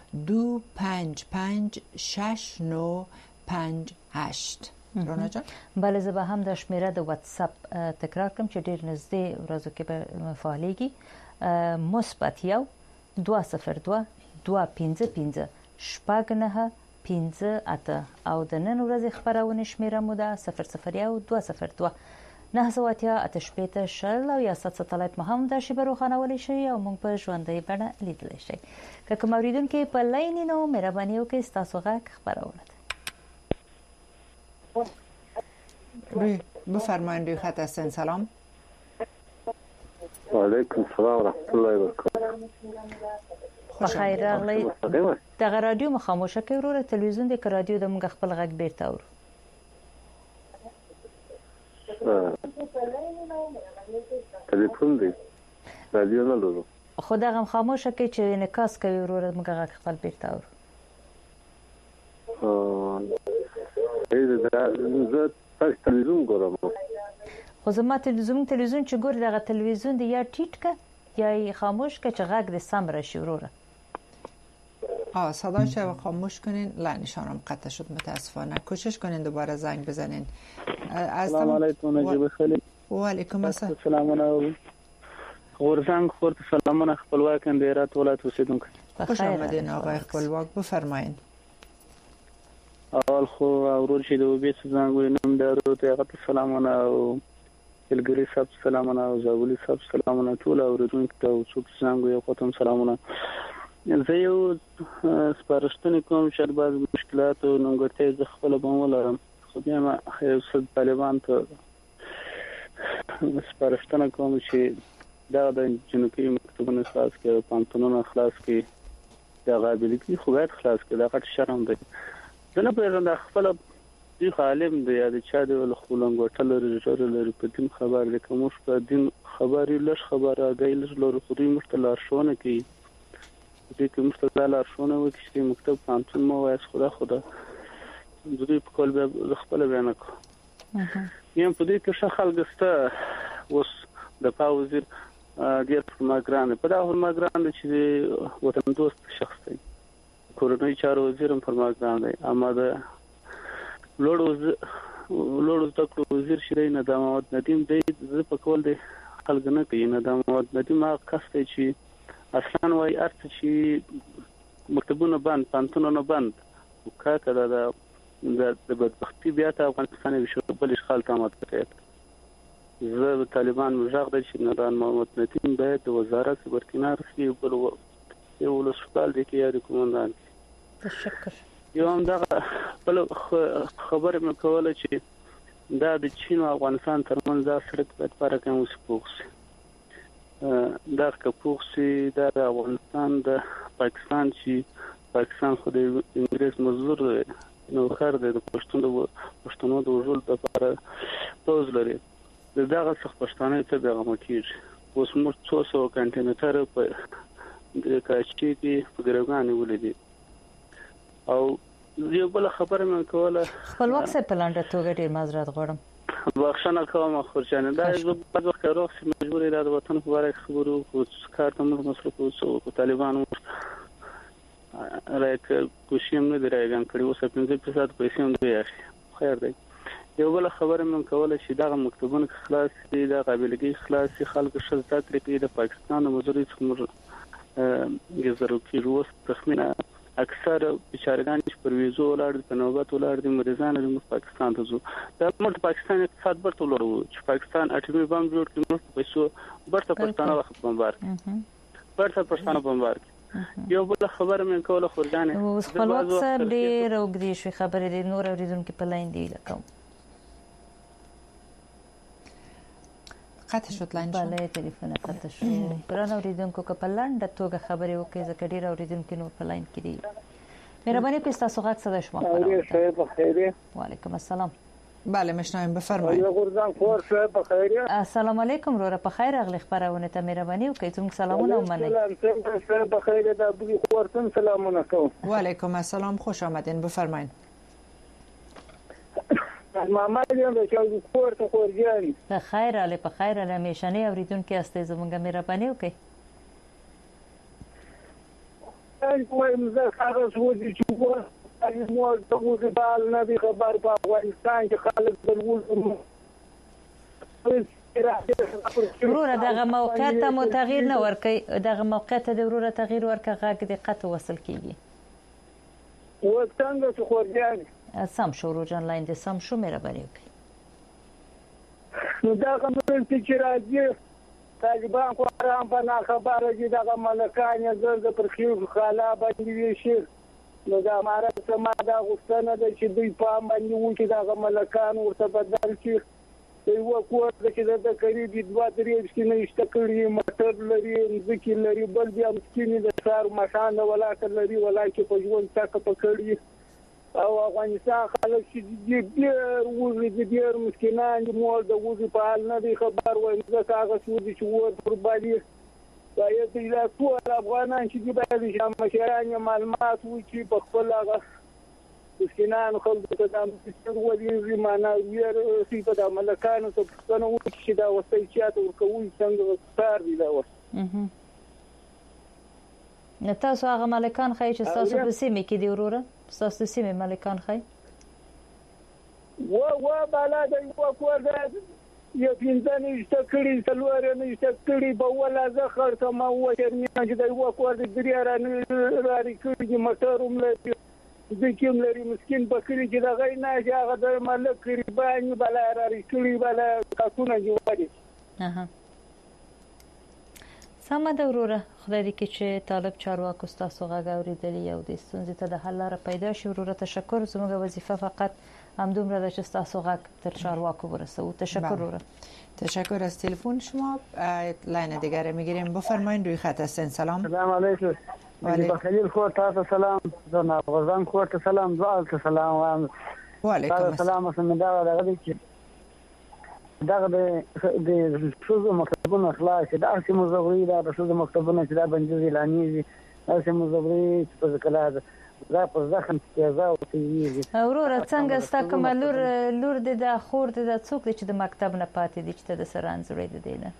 255 6958. رونا جان؟ بله زه به هم د شمیره د واتساپ تکرار کوم چې ډیر نږدې ورځو کې به فعالیږي. مثبت 202 255 شپږ 58 او د نن ورځې خبرونه شمیره مو ده 001 202 988 شل او یا ساتلایت مهم د شی بروخانولې شي او موږ په ژوندۍ بڼه لیدل شي. که کوم اوریدونکو په لاین نو مهرباني وکړئ تاسو غږ خبرونه بفرمایید. روی خط هستین. سلام. و علیکم السلام و رحمت الله و برکاته. بخیر راغلی. دغه رادیو مو خاموشه کړئ وروره. تلویزیون د رادیو د موږ خپل غږ بیرته اورو. تلیفون دی رادیو نه لرو. خو دغه خاموشه کړئ چې انعکاس کوي وروره موږ غږ خپل بیرته اورو. زه تلویزیون ګورم. خو زما تلویزیون چې ګور دغه تلویزیون دی یا ټیټ که یا خاموش که چې غږ د سم راشي وروره. صداش رو خاموش کنین. لعنشانم قطع شد متاسفانه. کوشش کنین دوباره زنگ بزنین. السلام علیکم نجیب خلیل. و علیکم السلام. سلامونه. غورزنگ خورد سلامونه خپلواک اندیرات ولایت اوسیدونکو. خوش آمدین آقای خپلواک. بفرمایید. اول خو ورور چې د وبې څنګه وینم درو ته غته سلامونه او الګری صاحب سلامونه او زاولی صاحب سلامونه ټول اوریدونکو ته او څوک څنګه یو ختم سلامونه. زه یو سپارښتنه کوم چې بعض مشکلات او ننګرتیا ز خپل بمولم خو بیا ما خیال طالبان ته سپارښتنه کوم چې دا د جنوبي مکتبونو خلاص کې پانتونونو خلاص کې دا غابلګي خو باید خلاص کې دا غټ شرم دی. زنه په خپل دی عالم دی یا د چا د خپلنګوټل لري په دین خبر دی کوم په دین خبري لږ خبره غیلش لري خو دوی مختلارشونه کوي دې کوم مختلارشونه وکړي چې مکتب پانتون مو وایي خدا دوی په کول به خپل بیان کوي یم په دې کې شخص غسته اوس د پاوزیر ډیر فرماګران په دا فرماګران چې وطن دوست شخص دی کورنۍ چارو وزیر فرماګران دی اماده لوړو تکړو وزیر شری ندام محمد ندیم دی ز په کول دی خلګنه کوي ندام محمد ندیم هغه کس دی چې اصلا وای ارت چې مکتبونه بند پانتونونه بند وکړه د بدبختی بیا ته افغانستان وشو بل اشغال تامات کړی زه طالبان مجاغ د چې ندان محمد ندیم باید وزارت برکنار شي بل یو لسپال دی کې یاري کومندان تشکر یو هم دا بل خبره مې کوله چې دا د چین او افغانستان ترمنځ دا سړک په اړه کوم څه پوښتنه دا کپوښتي د افغانستان د پاکستان چې پاکستان خو د انګلیس مزدور نو خر د پښتونو د وژل لپاره پوز لري دغه څخه پښتانه ته پیغام کیږي اوس موږ 200 کنټینر په د کاشي کې په ګرګان ولیدي او یو بل خبره مې کوله خپل وخت په لاندې توګه ډیر معذرت غواړم بخښنه کوم خورجان دا یو په وخت راخ مجبور دی د وطن په اړه خبرو خو کار ته موږ مصرف وسو طالبانو راځي کوشیم نه درایګان کړي اوس 15% پیسې هم دی خیر دی یو بل خبره مې کوله چې دا مکتوبونه خلاص دي د قابلیت خلاص خلک شزدا کړی د پاکستان مزوري څخه یزرو کې روس تخمینه اکثر بشارګان چې پر ویزو ولر د نوبت ولر د مریضان د پاکستان ته زو د پاکستان اقتصاد برته ولر چې پاکستان اټومي بم جوړ کړي نو پیسو برته پښتانه وخت بمبار برته پښتانه بمبار یو بل خبره مې کوله خورجانه اوس خپل وخت ډېر وګړي شي خبرې د نور اوریدونکو په لاین دی لکه قطع شد لاین بله تلیفون قطع شد بران اوریدونکو که په لنډه توګه خبرې وکړي ځکه ډېر اوریدونکو نور په لاین کې دي مهرباني وکړئ ستاسو غږ صدا شما خیره وعلیکم السلام بله میشنویم بفرمایید غورزان خور شب بخیر السلام علیکم رو په خیر اغلی خبرونه ته مهرباني وکړئ تم سلامونه ومنئ سلام شب بخیر د ابو خورتن سلامونه کوم وعلیکم السلام خوش آمدین بفرمایید ماما دې د چا د خورت خورجان په خیر اله په خیر اله میشنه اوریدونکو استه زمونږه مهرباني وکړئ کوم مزه هغه سوځي چې مو د وګړو نه دی خبر په افغانستان کې خلک د ولو وروره دغه موقعیت ته مو تغییر نه ورکي دغه موقعیت ته د وروره تغییر ورکه غږ دقت وصل کیږي و څنګه چې خورجان سم شو روجان لاین دې سم شو مهرباني وکړئ نو دا کوم چې راځي طالبان خو هم په نه خبره دي دغه ملکان یې زړه پر خیو خاله باندې ویشي نو دا ماره سما دا غوښتنه ده چې دوی په باندې و چې دغه ملکان ورته بدل شي یو کور چې د قریبي 2-3 سکینه اشتکړي موټر لري ځکه لري بل بیا مسکینه د ښار مشان ولاکه لري ولاکه په ژوند تک پکړي او افغانستان خلک چې ډېر مسکینان مو د وځي په حال نه دی خبر وایي ځکه هغه سودي چې ور پر باندې باید د ټول افغانان چې د باید مشران معلومات وکړي په خپل هغه مسکینان خلک ته د ولې معنا ویر چې په د ملکانو ته څنګه وکړي چې دا وسایل چې ورکوي څنګه کار دی دا وس نه تاسو هغه ملکان خای چې تاسو په سیمه کې دی وروره تاسو سیمه ملکان خای و بالا د یو کور د یو پینځنې اشتکړي څلور نه اشتکړي په ولا زخر ته ما و چې د یو کور د دریا راري کړي موټروم لري ځکه لري مسكين بکری چې دا غي نه هغه د ملک قرباني بلا راري کړي بلا تاسو نه جوړي سمه ده وروره خدای دې کې چې طالب چارواکو تاسو غږ اوریدلی یو د ستونزې ته د حل لاره پیدا شي وروره تشکر زموږ وظیفه فقط همدومره ده چې تاسو غږ تر چارواکو برسو تشکر وروره تشکر از تلفن شما لاین دیگر میگیریم بفرمایید روی خط هستین سلام سلام علیکم وعلیکم خلیل خو تاسو سلام زنا غزان خو ته سلام دعا ته سلام وایم وعلیکم السلام سم دغه چې دغه د شوزو مکتبونو خلاص د اصلي مزوري د شوزو مکتبونو چې دا بنجوزي لانیزي اصلي مزوري په کلا دا په ځخم کې ځاو تیږي اورور څنګه ستا کوم لور د خور د څوک چې د مکتب نه پاتې دي چې د سران زړې د دینه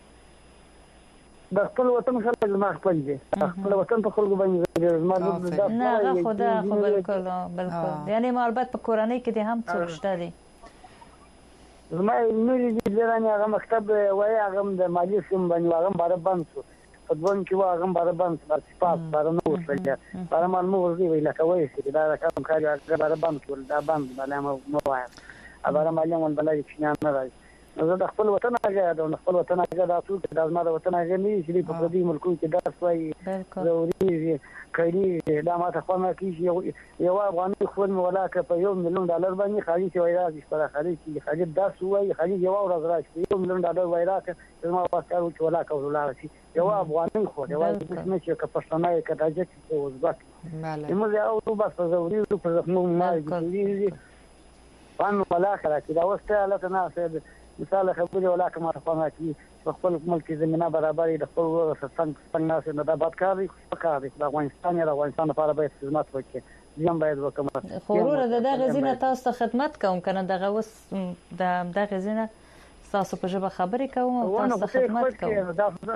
د خپل وطن خلک ما خپل دي خپل وطن په خلکو باندې نه خدا خو بالکل یعنی ما البته په کورنۍ کې هم څوک شته دي زما نورې دي لرانه هغه مکتب وای هغه د مالی سیم باندې هغه بار باندې شو په دوه کې هغه بار باندې پاتې بار نو وسله بار ما مو ورزي ویل کوي چې دا کوم کار هغه بار باندې ول دا باندې باندې مو وای هغه مالی مون بلای چې نه راځي زه د خپل وطن هغه د خپل وطن هغه د اصول د ازما د وطن هغه نه چې په دې ملکو کې دا سوي ضروري کړي دا ماته خو نه کیږي یو افغاني خو ولا ک په $1 مليون باندې خالي شي وایي راځي پر خالي دا سوي خالي یو ورځ راشي $1 مليون وایي راځي زما واسطه چې ولا ک ولا شي یو افغاني خو دی وایي چې ک پښتنه ک راځي چې وزبک موږ یو بس ضروري په مو ما دي وان ولا خلاص دا واسطه لا تناسب مثال خبري ولا كما تفهمها كي خپل ملک زمينه برابر د خپل څنګه ناس نه د باد کاری د افغانستان لپاره باید خدمت وکړي یم باید وکم خورور دغه زینه تاسو ته خدمت کوم کنه دغه وس دغه زینه تاسو په ژبه خبرې کوم او تاسو خدمت کوم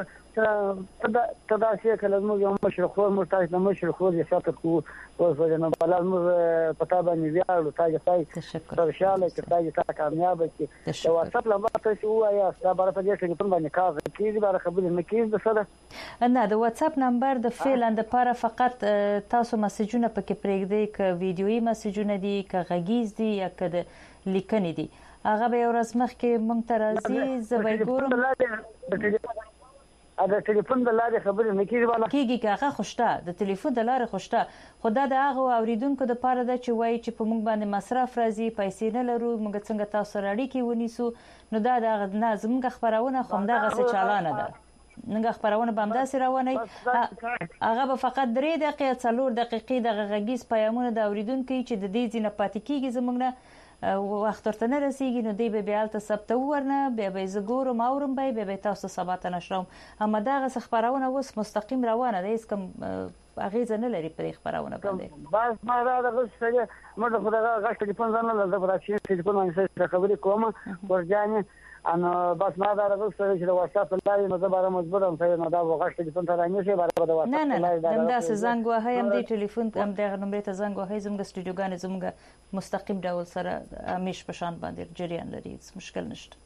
دا شي کله موږ یو مشرخور مرتاج د مشرخور یې شاته کو اوس نه بلال موږ پتا باندې ویاړو تاسو تشکر شاله چې تاسو کامیاب کی او واتساپ لمبه تاسو وایا دا بار په دې کې په باندې کار کیږي بار خبرې نه کیږي د سره نه د واتساپ نمبر د فعلا د لپاره فقط تاسو میسجونه پکې پرېږدئ ک ویډیويي میسجونه دي ک غږیز دي یا ک د لیکنې دي هغه به ورځ مخکې مونږ ته راځي زه به ګورم دا ټلیفون د لارې خبرې نه کیږي بالا کیږي هغه خوشته د ټلیفون د لارې خوشته خدا د هغه اوریدونکو د پاره د چې وای چې په موږ باندې مصرف راځي پیسې نه لرو موږ څنګه تاسو راړي کې ونیسو نو دا د زموږ خبرونه خو دغه څه چالانه ده نګه خبرونه به همداسې روانه هغه به فقط 3 دقیقې 4 دقیقې د غږیز پیغامونه د اوریدونکو چې د دې ځینه پاتې کیږي زموږ نه وخت ورته نه رسیږي نو دی به الته ثبت ورنه به زګورم اورم به تاسو سبات نشروم اما دغه خبرونه اوس مستقیم روانه ده هیڅ کوم اغیزه نه لري پر خبرونه باندې بس ما دا غوښتل مړه خدای غاښ ټلیفون ځان له زبر چې ټلیفون باندې خبرې کوم ورځانه انا بس ما دا غوښتل چې د واتساپ لارې نو زبر مجبورم چې نو دا غاښ ټلیفون ته راځي چې بار د واتساپ نه دا زنګ وهاي هم د ټلیفون هم د نمبر ته زنګ وهاي زموږ سټوډیوګان زموږ مستقیم ډول سره همیش په شان باندې جریان لري مشکل نشته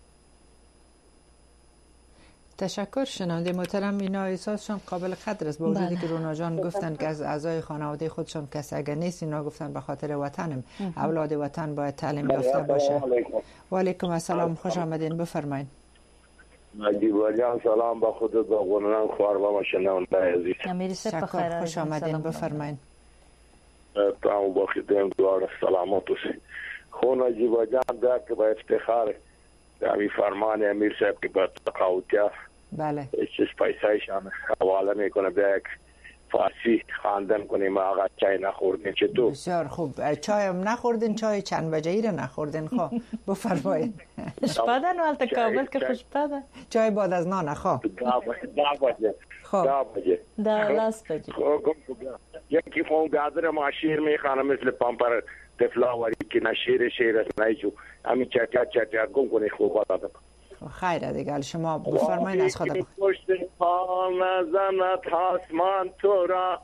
تشکر شنونده محترم اینا احساسشان قابل قدر است با وجودی که رونا جان گفتن که از اعضای خانواده خودشان کسی اگر نیست اینا گفتن به خاطر وطنم اولاد وطن باید تعلیم یافته باشه و علیکم السلام خوش آمدین بفرمایید نجیب جان سلام با خودت با قرآن خوار و شنونده عزیز تشکر خوش آمدین بفرمایید تمام با خدمت دوار سلامت است خو نجیب جان در که با افتخار دامی فرمان امیر صاحب که با تقاوتیا بله چیز پیسایشان حواله میکنه به یک فارسی خواندن کنیم آقا چای نخوردین چطور؟ بسیار خوب چای هم نخوردین چای چند بجه‌ای رو نخوردین خب بفرمایید شپادن والت کابل که خوشپاده چای بعد از نان خب 10 بجه خب 10 بجه ده لاس بجه یکی فون گادر ما شیر میخوانه مثل پامپر تفلاوری که نشیر شیر است نیجو همین چت گم کنه خوب دادم خیره دیگه شما بفرمایید از خدا پشت پا نزند آسمان تو را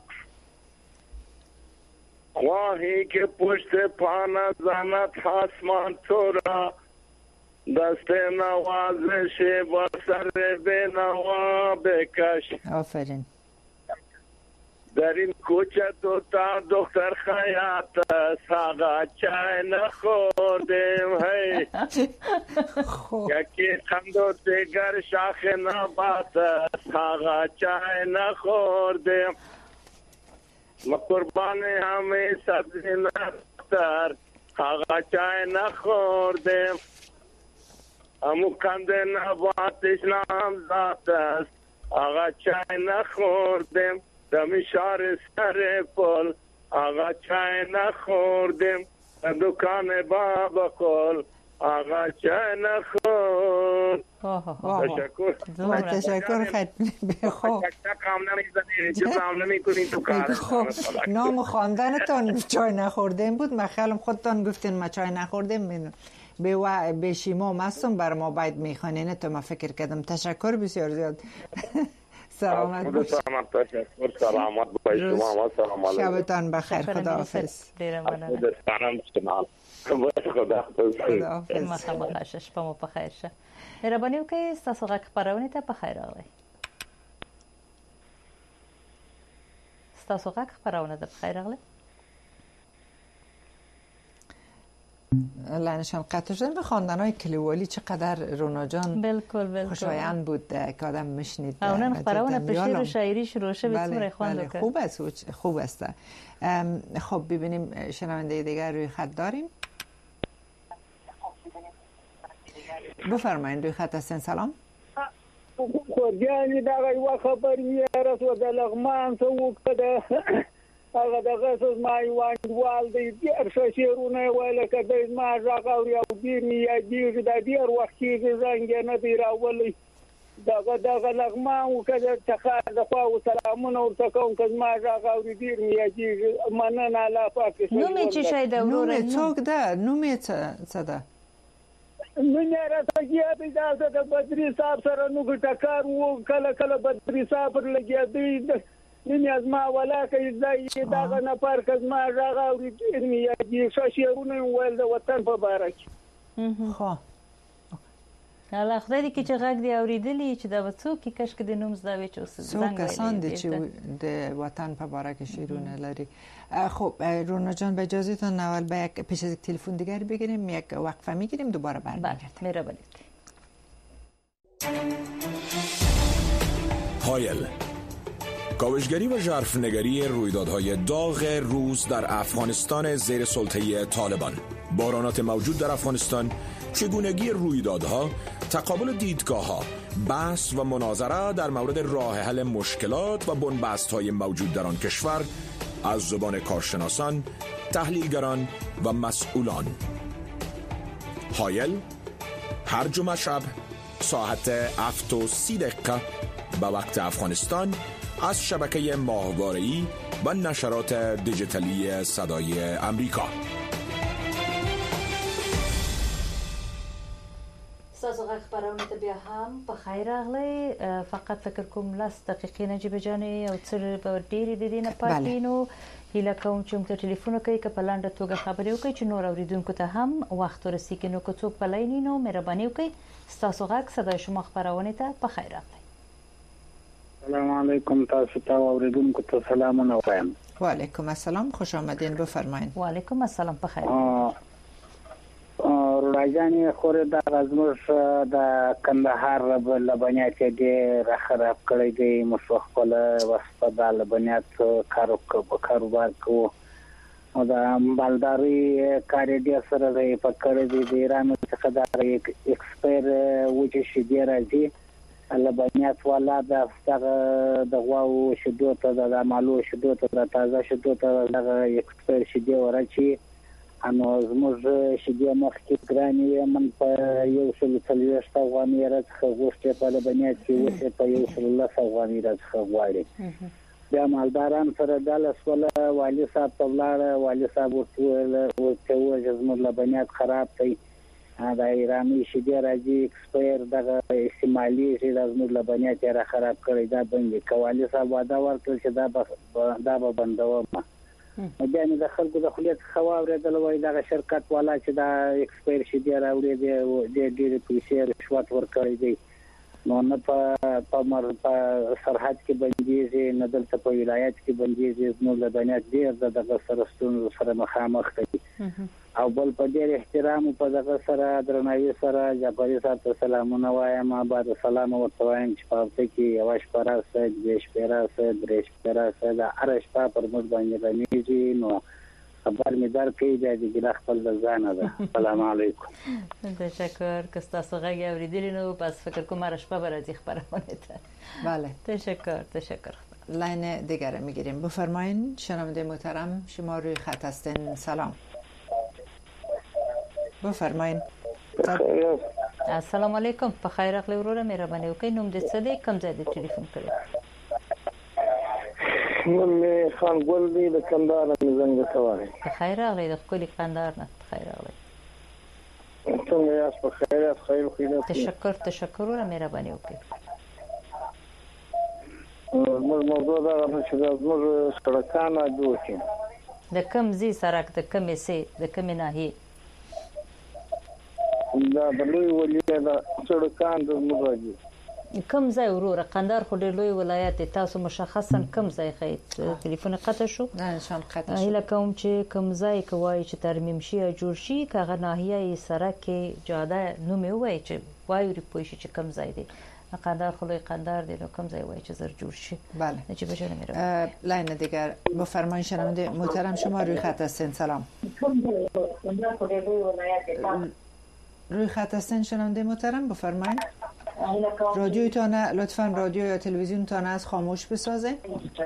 خواهی که پشت پا نزند آسمان تو را دست نوازش با سر به نوا بکش آفرین در این کوچه تو تا دختر خیاط ساغا چای نخوردیم هی یکی خندو دیگر شاخ نبات ساغا چای نخوردیم ما قربان همه سبزی نفتر ساغا چای نخوردیم امو کند نباتش نام ذات است آغا چای نخوردیم دم شهر سر پل آقا چای نخوردم دکان بابا قل آقا چای نخورد. تشکر خیلی خوب. نام خواندنتان چای نخوردیم بود. من خیالم خودتان گفتین ما چای نخوردیم به شیما مستم بر ما باید میخوانین تو ما فکر کردم. تشکر بسیار زیاد. سلامت باشید. سلامت باشید. شبتان بخیر. خداحافظ. خداحافظ. شپه مو په خیر شه. مهرباني وکړئ ستاسو غږ خپرونې ته په خیر راغلی. ستاسو غږ خپرونه ده په خیر راغلی. لعنشان قطع شدن. به خواندنهای کلیوالی چقدر رونا جان بالکل خوشایند بود که آدم میشنید. اونن خبرونه به شعر و شاعری شروع شه به طور خواند کرد. خوب است. خب ببینیم شنونده دیگر روی خط داریم. بفرمایید روی خط هستین. سلام. خودیانی دغه یو خبر یې رسو د لغمان څه وکړه هغه دغه څه ما یوال دی ارشاشیرونه ویل کده ما راغوري او دې میادي د ډیر وخت کې زنګ نه دی راولي دغه لغمان وکړه څخه د خو سلامونه ورته کوم که ما راغوري ډیر میادي مننه لا پاک نو می چې شاید ورور څوک ده نو می څه ده نه راځي د بدري صاحب سره نو ټکار وو کله بدري صاحب لګیدي نن از ما ولا کوي ځای دغه نه پر کزما راغوري میادي شاشيرونه ول د وطن په باره کې. خو الله خدای دې چې غږ دی اوریدلی چې دا څوک کې کښ کې د نوم زداوي چې اوس څوک کسان دي چې د وطن په باره کې شیرونه لري. خب رونا جان به اجازه تان اول به یک پیش از یک تلفن دیگر بگیریم یک وقفه میگیریم دوباره برمیگردیم. مهربانی. هایل کاوشگری و ژرفنگری رویدادهای داغ روز در افغانستان زیر سلطه طالبان، بحرانات موجود در افغانستان، چگونگی رویدادها، تقابل دیدگاه‌ها، بحث و مناظره در مورد راه حل مشکلات و بنبست‌های موجود در آن کشور از زبان کارشناسان، تحلیلگران و مسئولان. هایل هر جمعه شب ساعت 7:30 به وقت افغانستان از شبکه ماهواره‌ای و نشرات دیجیتالی صدای امریکا. تاسو غږ خبرونه ته بیا هم په خیر راغلی. فقط فکر کوم لاس دقیقې نجیب جانې او څه په ډېری د دې نه پاتې نو هیله کوم چې موږ ټلیفون کوي که په لنډه توګه خبرې وکړي چې نور اوریدونکو ته هم وخت ورسیږي. نو که څوک په لاین نو مهرباني وکړئ ستاسو غږ صدای شما خبرونه ته په خیر راغلی. سلام علیکم تاسو ته اوریدونکو ته سلامونه وایم. و علیکم السلام خوش آمدین بفرمایید. و علیکم السلام په خیر. راجانی خور د غزمش د کندهار لبنیات دې خراب کړی دی مشخصه وسپد لبنیات کاروبار کو او د مالداري کار دې سره د پکړې دی د ایران څخه د ایکسپایر وجه شدي راځي لبنیات والا د غواو شدو ته د مالو شدو ته د تازه شدو ته د ایکسپایر شدي ورچی انو زموږ شدي مخکې ګراني من په یو سل څلويشت افغاني راځخه غوښته په لبنیات کې وشه په یو سل لس افغاني راځخه غواړي. بیا مالداران سره د لسوله والي صاحب تبلار والي صاحب ورته زموږ لبنیات خراب دي دا ایرانی شدي راځي ایکسپایر دغه استعمالي چې د زموږ لبنیات را خراب کړی دا بندي کوالي صاحب واده ورکړ چې دا به بندوم. مګر د خلکو د خلیت خواوره د لوی دغه شرکت والا چې دا ایکسپایر شدي راوړي د ډېر پیسې رشوت ورکړي دي نو نه په سرحد کې بنديږي نه دلته په ولایت کې بنديږي نو لبنیات ډېر د سرستون سره مخامخ دي او بل په ډېر احترام په دغه سره درناوي سره جعفري صاحب سلامونه وایم بعد سلام ورته وایم چې په کې یو شپه سره د شپه سره د شپه سره د ارش په پر موږ باندې باندې نو خبر می در کې د ګل خپل ځان ده. السلام علیکم. تشکر که تاسو غږ اوریدلی نو پس فکر کوم را شپه برازي خبرونه ته. بله تشکر لاین دیگر میگیریم. بفرمایین شنونده محترم، شما روی خط هستین. سلام، بفرمایین. السلام علیکم. په خیر اخلی وروره مهرباني وکړئ. نوم دې څه دی؟ کوم ځای دې ټلیفون کړی؟ نوم مې خان ګل دی، د کندهار نه زنګ ته وایم. په خیر اخلی د ښکلي کندهار نه. په خیر اخلی. څنګه یاست؟ په خیر یاست؟ خیر خیرات. تشکر وروره مهرباني وکړئ. موږ موضوع دا غواړو چې موږ سړکان جوړ کړو. د کوم ځای سړک؟ د کومې سي؟ د کومې ناحیې؟ دا د لوی ولایت د سړکان د مراجع کوم ځای وروره؟ قندهار خو ډېر لوی ولایت دی، تاسو مشخصا کوم ځای خی؟ ټلیفون قطع شو؟ نه نشان قطع شو. هیله کوم چې کوم ځای کوي چې ترمیم شي او جوړ شي، کاغه ناحیه سړک جاده نوم وای چې وایو ریپوي شي چې کوم ځای دی. قندهار خو لوی قندهار دی، نو کوم ځای وای چې زر جوړ شي. بله نجیب جان میره. لاین دیگر بفرمایین شنونده محترم، شما روی خط هستین. سلام، روی خط هستین شنونده محترم، بفرمایین. رادیوتان لطفاً رادیو یا تلویزیونتان از خاموش بسازه.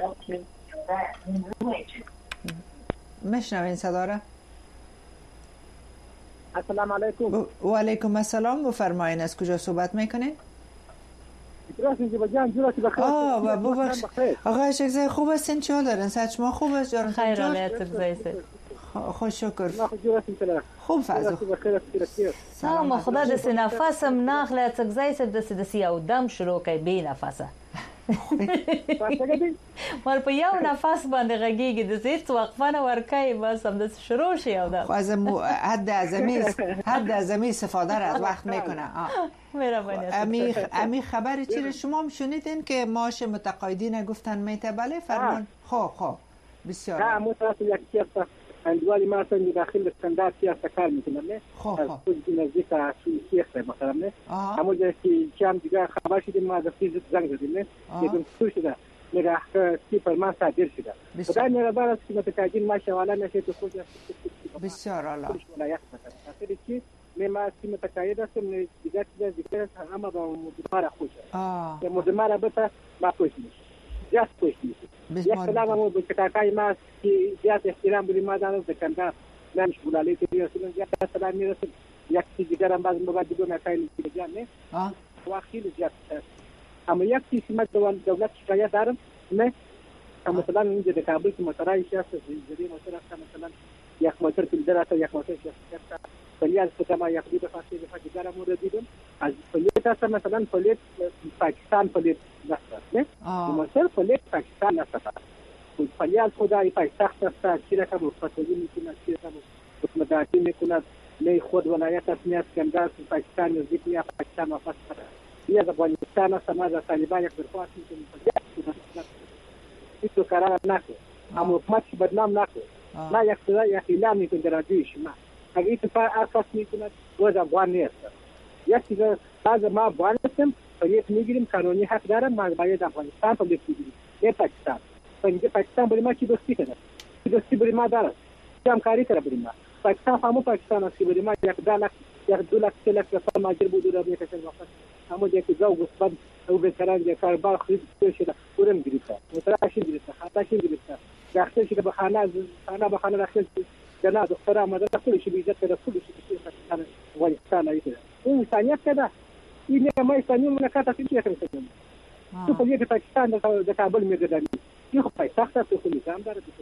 میشنوین صدا را؟ السلام علیکم. و علیکم السلام. بفرمایین از کجا صحبت میکنین؟ آقا شکزای خوب هستین؟ چه حال دارین؟ صحت شما خوب است؟ خیر حالت شکزای خوش شکر. خوب فضل. سلام خدا دې نفسم ناخله څګزای سب د سیاو دم شروع کوي بې نفسه. مر په یو نفس باندې غږیږي د هیڅ وقفه نه ورکوي، بس هم د شروع شي او دا حد اعظمی استفاده را از وقت میکنه. امی خبر چی رو شما هم شنیدین که معاش متقاعدین گفتن میته؟ بله فرمان. خب بسیار. نه متأسف یک اندوالی ما اصلا داخل استاندارد سیاست کار میکنم نه. از خود نزدیک سویسی هستم مثلا نه. اما جایی که هم دیگه خبر شدیم ما از فیزیک زنگ زدیم نه. یکم سو شده. میره سی فرمان صادر شده. خدای مهربان است که متقاعدین معاش حواله نشه تو خود. بسیار عالی. ولایت مثلا. اصلی که ما سی متقاعد هستم دیگه دیگه اما با مدمر خوشه. که مدمر بته ما خوش میشه. زیاد خوش میشه. یک کلام هم به کاکای ما که زیاد احترام بری ما دارم در کندهار نمیش بولالی که بیاستیم زیاد سلام میرسیم. یک چیز دیگر هم باز مبادی دو نکایل دیگر نه. واقعی زیاد. اما یک چیزی ما دولت شکایت دارم نه. مثلا اینجا در کابل که موتورای شخص زیادی موتور مثلا یک موتور پیلدر یک موتور شخص فلیت فتما یک دید فاصله فجدار مورد دیدم. از فلیت هست مثلا فلیت پاکستان فلیت نسته نه. مثلا فلیت پاکستان نسته. فلیت خدای پاکستان نسته. چیزی که مفتوحی میکنه، چیزی که مدتی میکنه. نه خود ولایت است نیست که انداز پاکستان نزدیک یا پاکستان واپس کرده. یا افغانستان است ما از طالبان یک درخواست میکنیم. ایتو قرار نکن. اما حکومت بدنام نکن. نه یک صدا یک اعلام میکنه در رادیوش ما. اگه اتفاق اساس میکنه وز افغان نیست. یک چیز باز ما افغان هستیم فلیت میگیریم، قانونی حق دارم، ما باید افغانستان فلیت میگیریم نه پاکستان. پاکستان بری ما چی دوستی کنه؟ چی دوستی بری ما داره؟ چی همکاری کنه بری ما؟ پاکستان فهمو پاکستان است که بری ما یک 10 لک یک 2 لک 3 لک رفاه ماجر بود و میکشن واپس. اما یک جا گفتن او بهتران یک کاربار خرید شده اونم گرفته. متراشی گرفته، خطاشی گرفته. داخل شده به خانه داخل جنا دختر آمده داخل شده بیزت کرده کلی شده پاکستان افغانستان ایده. این انسانیت کده. این ما انسانی منکات اصلی چیه کنیم؟ تو فلیت پاکستان در کابل میگردانی. این خب پایتخت است تو نظام داره تو.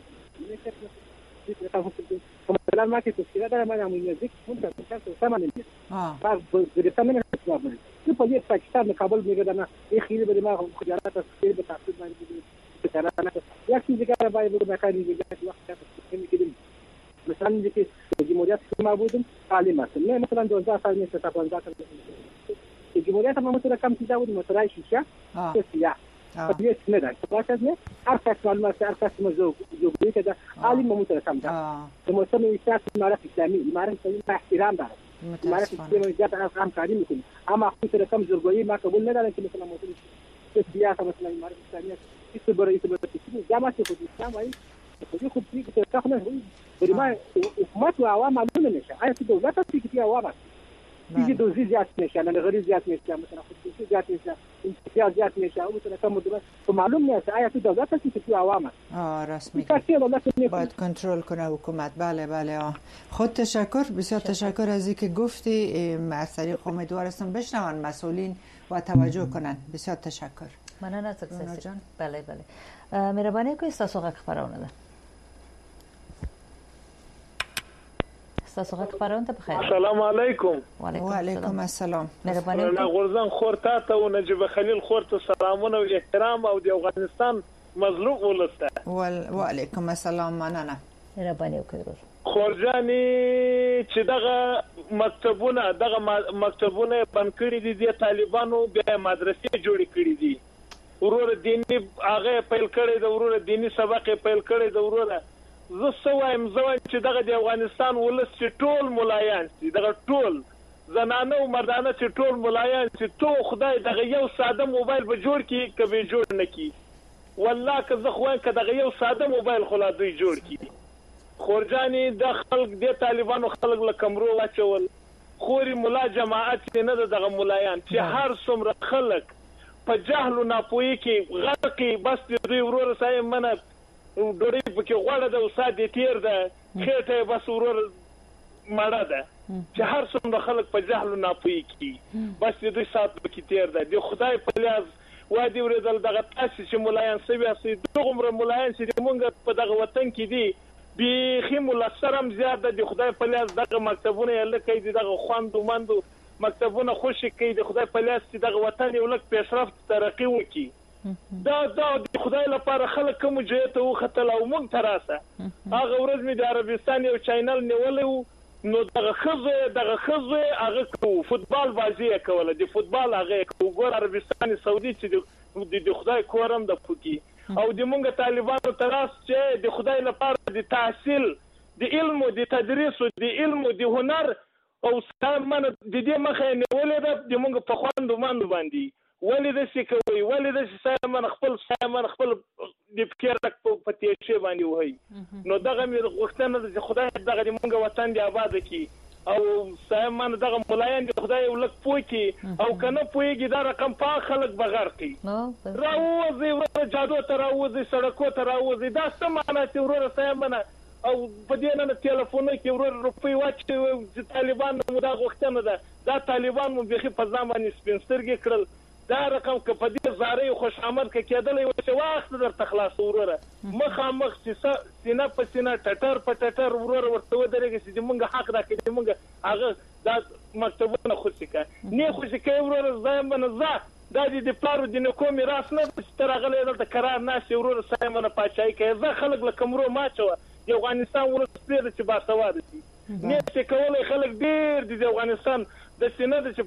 مثلا ما که تشکیل داره ما نمونه نزدیک ممکن است سامان نیست. بعد گرفتن نمیشه. تو فلیت پاکستان در کابل میگردن. این خیلی به ما خجالت است. خیلی به تاثیر میگیره. یک چیزی که باید به مکانی دیگه وقت میگیریم. مثلا اینکه جمهوریت ما بودیم تعلیم است. نه مثلا 12 سال نیست تا 15 سال. جمهوریت ما مثلا کم چیزا بود موتورای شیشه سیاه. فلیت نداره. واسه نه هر کس معلومات هر کس موضوعی که عالم موتور کم داره. مثلا میشه امارات اسلامی احترام داره. امارات اسلامی جات همکاری میکنه. اما خود رقم زرگویی ما قبول نداره که مثلا موتور سیاه مثلا امارات اسلامی است برای جامعه خود اسلام خودی خوب چیزی که تخنه بری ما حکومت و عوام معلوم نمیشه. آیا تو دولت هستی که عوام هست؟ دیگه دوزی زیاد میشه، نگاری زیاد میشه، مثلا خودکشی زیاد میشه، انتشار زیاد میشه، و مثلا کم مدت تو معلوم نیست آیا تو دولت هستی که تو عوام هست. راست میگی. باید کنترل کنه حکومت. بله. خود تشکر، بسیار تشکر از اینکه گفتی. از طریق امیدوارستم بشنون مسئولین و توجه کنن. بسیار تشکر. مننه تکسیسی. بله. مهربانی که استاسو غږ خبرونه ده. استاسو غږ خبرونه ته بخیر. السلام علیکم. و علیکم السلام. مهربانی نه غورزان خورتا ته او نجیب خلیل خورته سلامونه او احترام او د افغانستان مظلوم ولسته. و علیکم السلام. مننه. مهربانی وکړئ. خورجانی چې دغه مکتبونه بند کړي دي د طالبانو بیا مدرسې جوړې کړي دي. ورور دینی هغه پیل کړي د ورور دینی سبق پیل کړي د ورور زه سوایم چې دغه د افغانستان ولس چې ټول ملایان دي، دغه ټول زنانه او مردانه چې ټول ملایان چې تو خدای دغه یو ساده موبایل به جوړ کی کبي جوړ نکي. والله که زه خو که دغه یو ساده موبایل خلا دوی جوړ کی. خورجانی د خلک د طالبانو خلک له کمرو واچول. خوري مولا جماعت نه دغه ملایان چې هر څومره خلک په جهل او ناپوهي کې غرقي، بس دوی ورور ساي منه ډوړې پکې غوړه ده او ساده تیر ده خېټه بس ورور مړه ده چې هر څومره خلک په جهل او ناپوهي کې بس دوی سات پکې تیر ده. د خدای په لیاز وادي ورېدل دغه تاسو چې ملایان سوي دغه ملایان چې موږ په دغه وطن کې دي بیخي ملسرم زیاده. د خدای په لیاز دغه مکتبونه یې لکه دي دغه خواندو مندو مکتبونه خوشی کوي. د خدای په لیاز چې دغه وطن یو لک پیشرفت ترقی وکړي. دا د خدای لپاره خلک کوم ځای ته وختل او موږ تراسه هغه ورځ می د عربستان یو چینل نیولې نو دغه خزه هغه کو فوتبال بازی کوله. د فوتبال هغه کو ګور عربستان سعودي چې د خدای کورم د پوکی او د موږ طالبانو تراس چې د خدای لپاره د تحصیل د علم او د تدریس او د علم او د هنر او سامان د دې مخه نیولې ده د موږ په خواندو باندې ولې د څه کوي ولې د سامان خپل د فکر په تیشه باندې وای. نو دغه مې غوښتنه ده چې خدای دغه د موږ وطن دی آباد کړي او سامان دغه ملایان د خدای ولک پوکي او کنه پویږي دا رقم په خلک بغرقي راوځي ورته جادو ته راوځي سړکو ته راوځي. دا څه معنی چې ورور سامان او په دې نه ټلیفون کې ورور روپی واچي چې طالبان مو دا غوښتنه ده. دا طالبان مو بيخي په ځان باندې سپینسترګي کړل. دا رقم که په دې زارې خوش آمد کې کېدل یو چې وخت در تخلاص وروره مخامخ سینه په سینه ټټر په ټټر وروره ورته ودرېږي چې موږ حق راکړي موږ هغه دا مکتبونه خوشي کوي نه خوشي کوي وروره ځایم نه دا د پلارو د نکو میراث نه چې تر هغه دلته قرار ناشي وروره سایمنه پاچای کوي. زه خلک له کمرو ماچوه د افغانستان ولس پرې چې باسواد دي نه چې کولای خلک ډېر د افغانستان د سینه د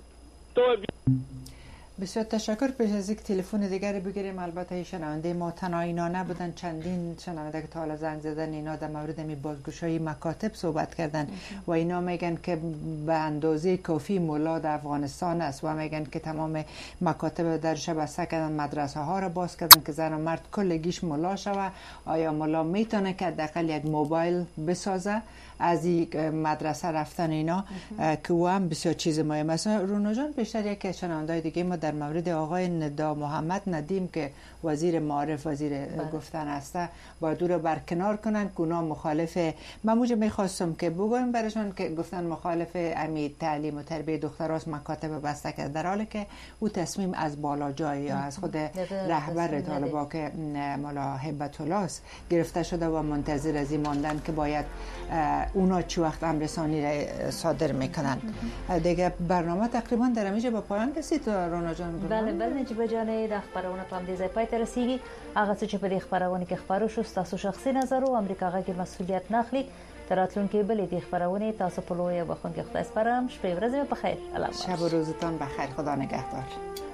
بسیار تشکر. پیش از یک تلفن دیگری بگیریم. البته شنونده ما تنها اینا نبودن، چندین شنونده که تا حالا زنگ زدن اینا در مورد می بازگشایی مکاتب صحبت کردن و اینا میگن که به اندازه کافی ملا در افغانستان است و میگن که تمام مکاتب درش بسته کردن، مدرسه ها را باز کردن که زن و مرد کلگیش ملا شوه. آیا ملا میتونه که حداقل یک موبایل بسازه از این مدرسه رفتن اینا که او هم بسیار چیز مهم است. رونا جان بیشتر یک شنونده دیگه ما در مورد آقای ندا محمد ندیم که وزیر معارف وزیر گفتن هسته باید او رو برکنار کنن که اونا مخالف موجه میخواستم که بگویم برشان که گفتن مخالف امی تعلیم و تربیه دختراست مکاتب بسته کرد در حالی که او تصمیم از بالا جای یا از خود رهبر طالبا که مولا هبت الله است گرفته شده و منتظر از این ماندن که باید اونا چی وقت امرسانی را صادر میکنن. دیگه برنامه تقریبا در همیشه با پایان رسید. رونا جان بله نجیب جان د خبرونه په دې ځای پای ته رسیدي. هغه څه چې په دې خبرونه کې خبرو شو تاسو شخصي نظر او امریکا غږی مسؤلیت نه اخلي. تراتلونکي بلې دې خبرونه تاسو په لوی بخون کې خدای سپارم. شپه ورځ په خیر. الله شب و روزتان بخیر. خدا نگهدار.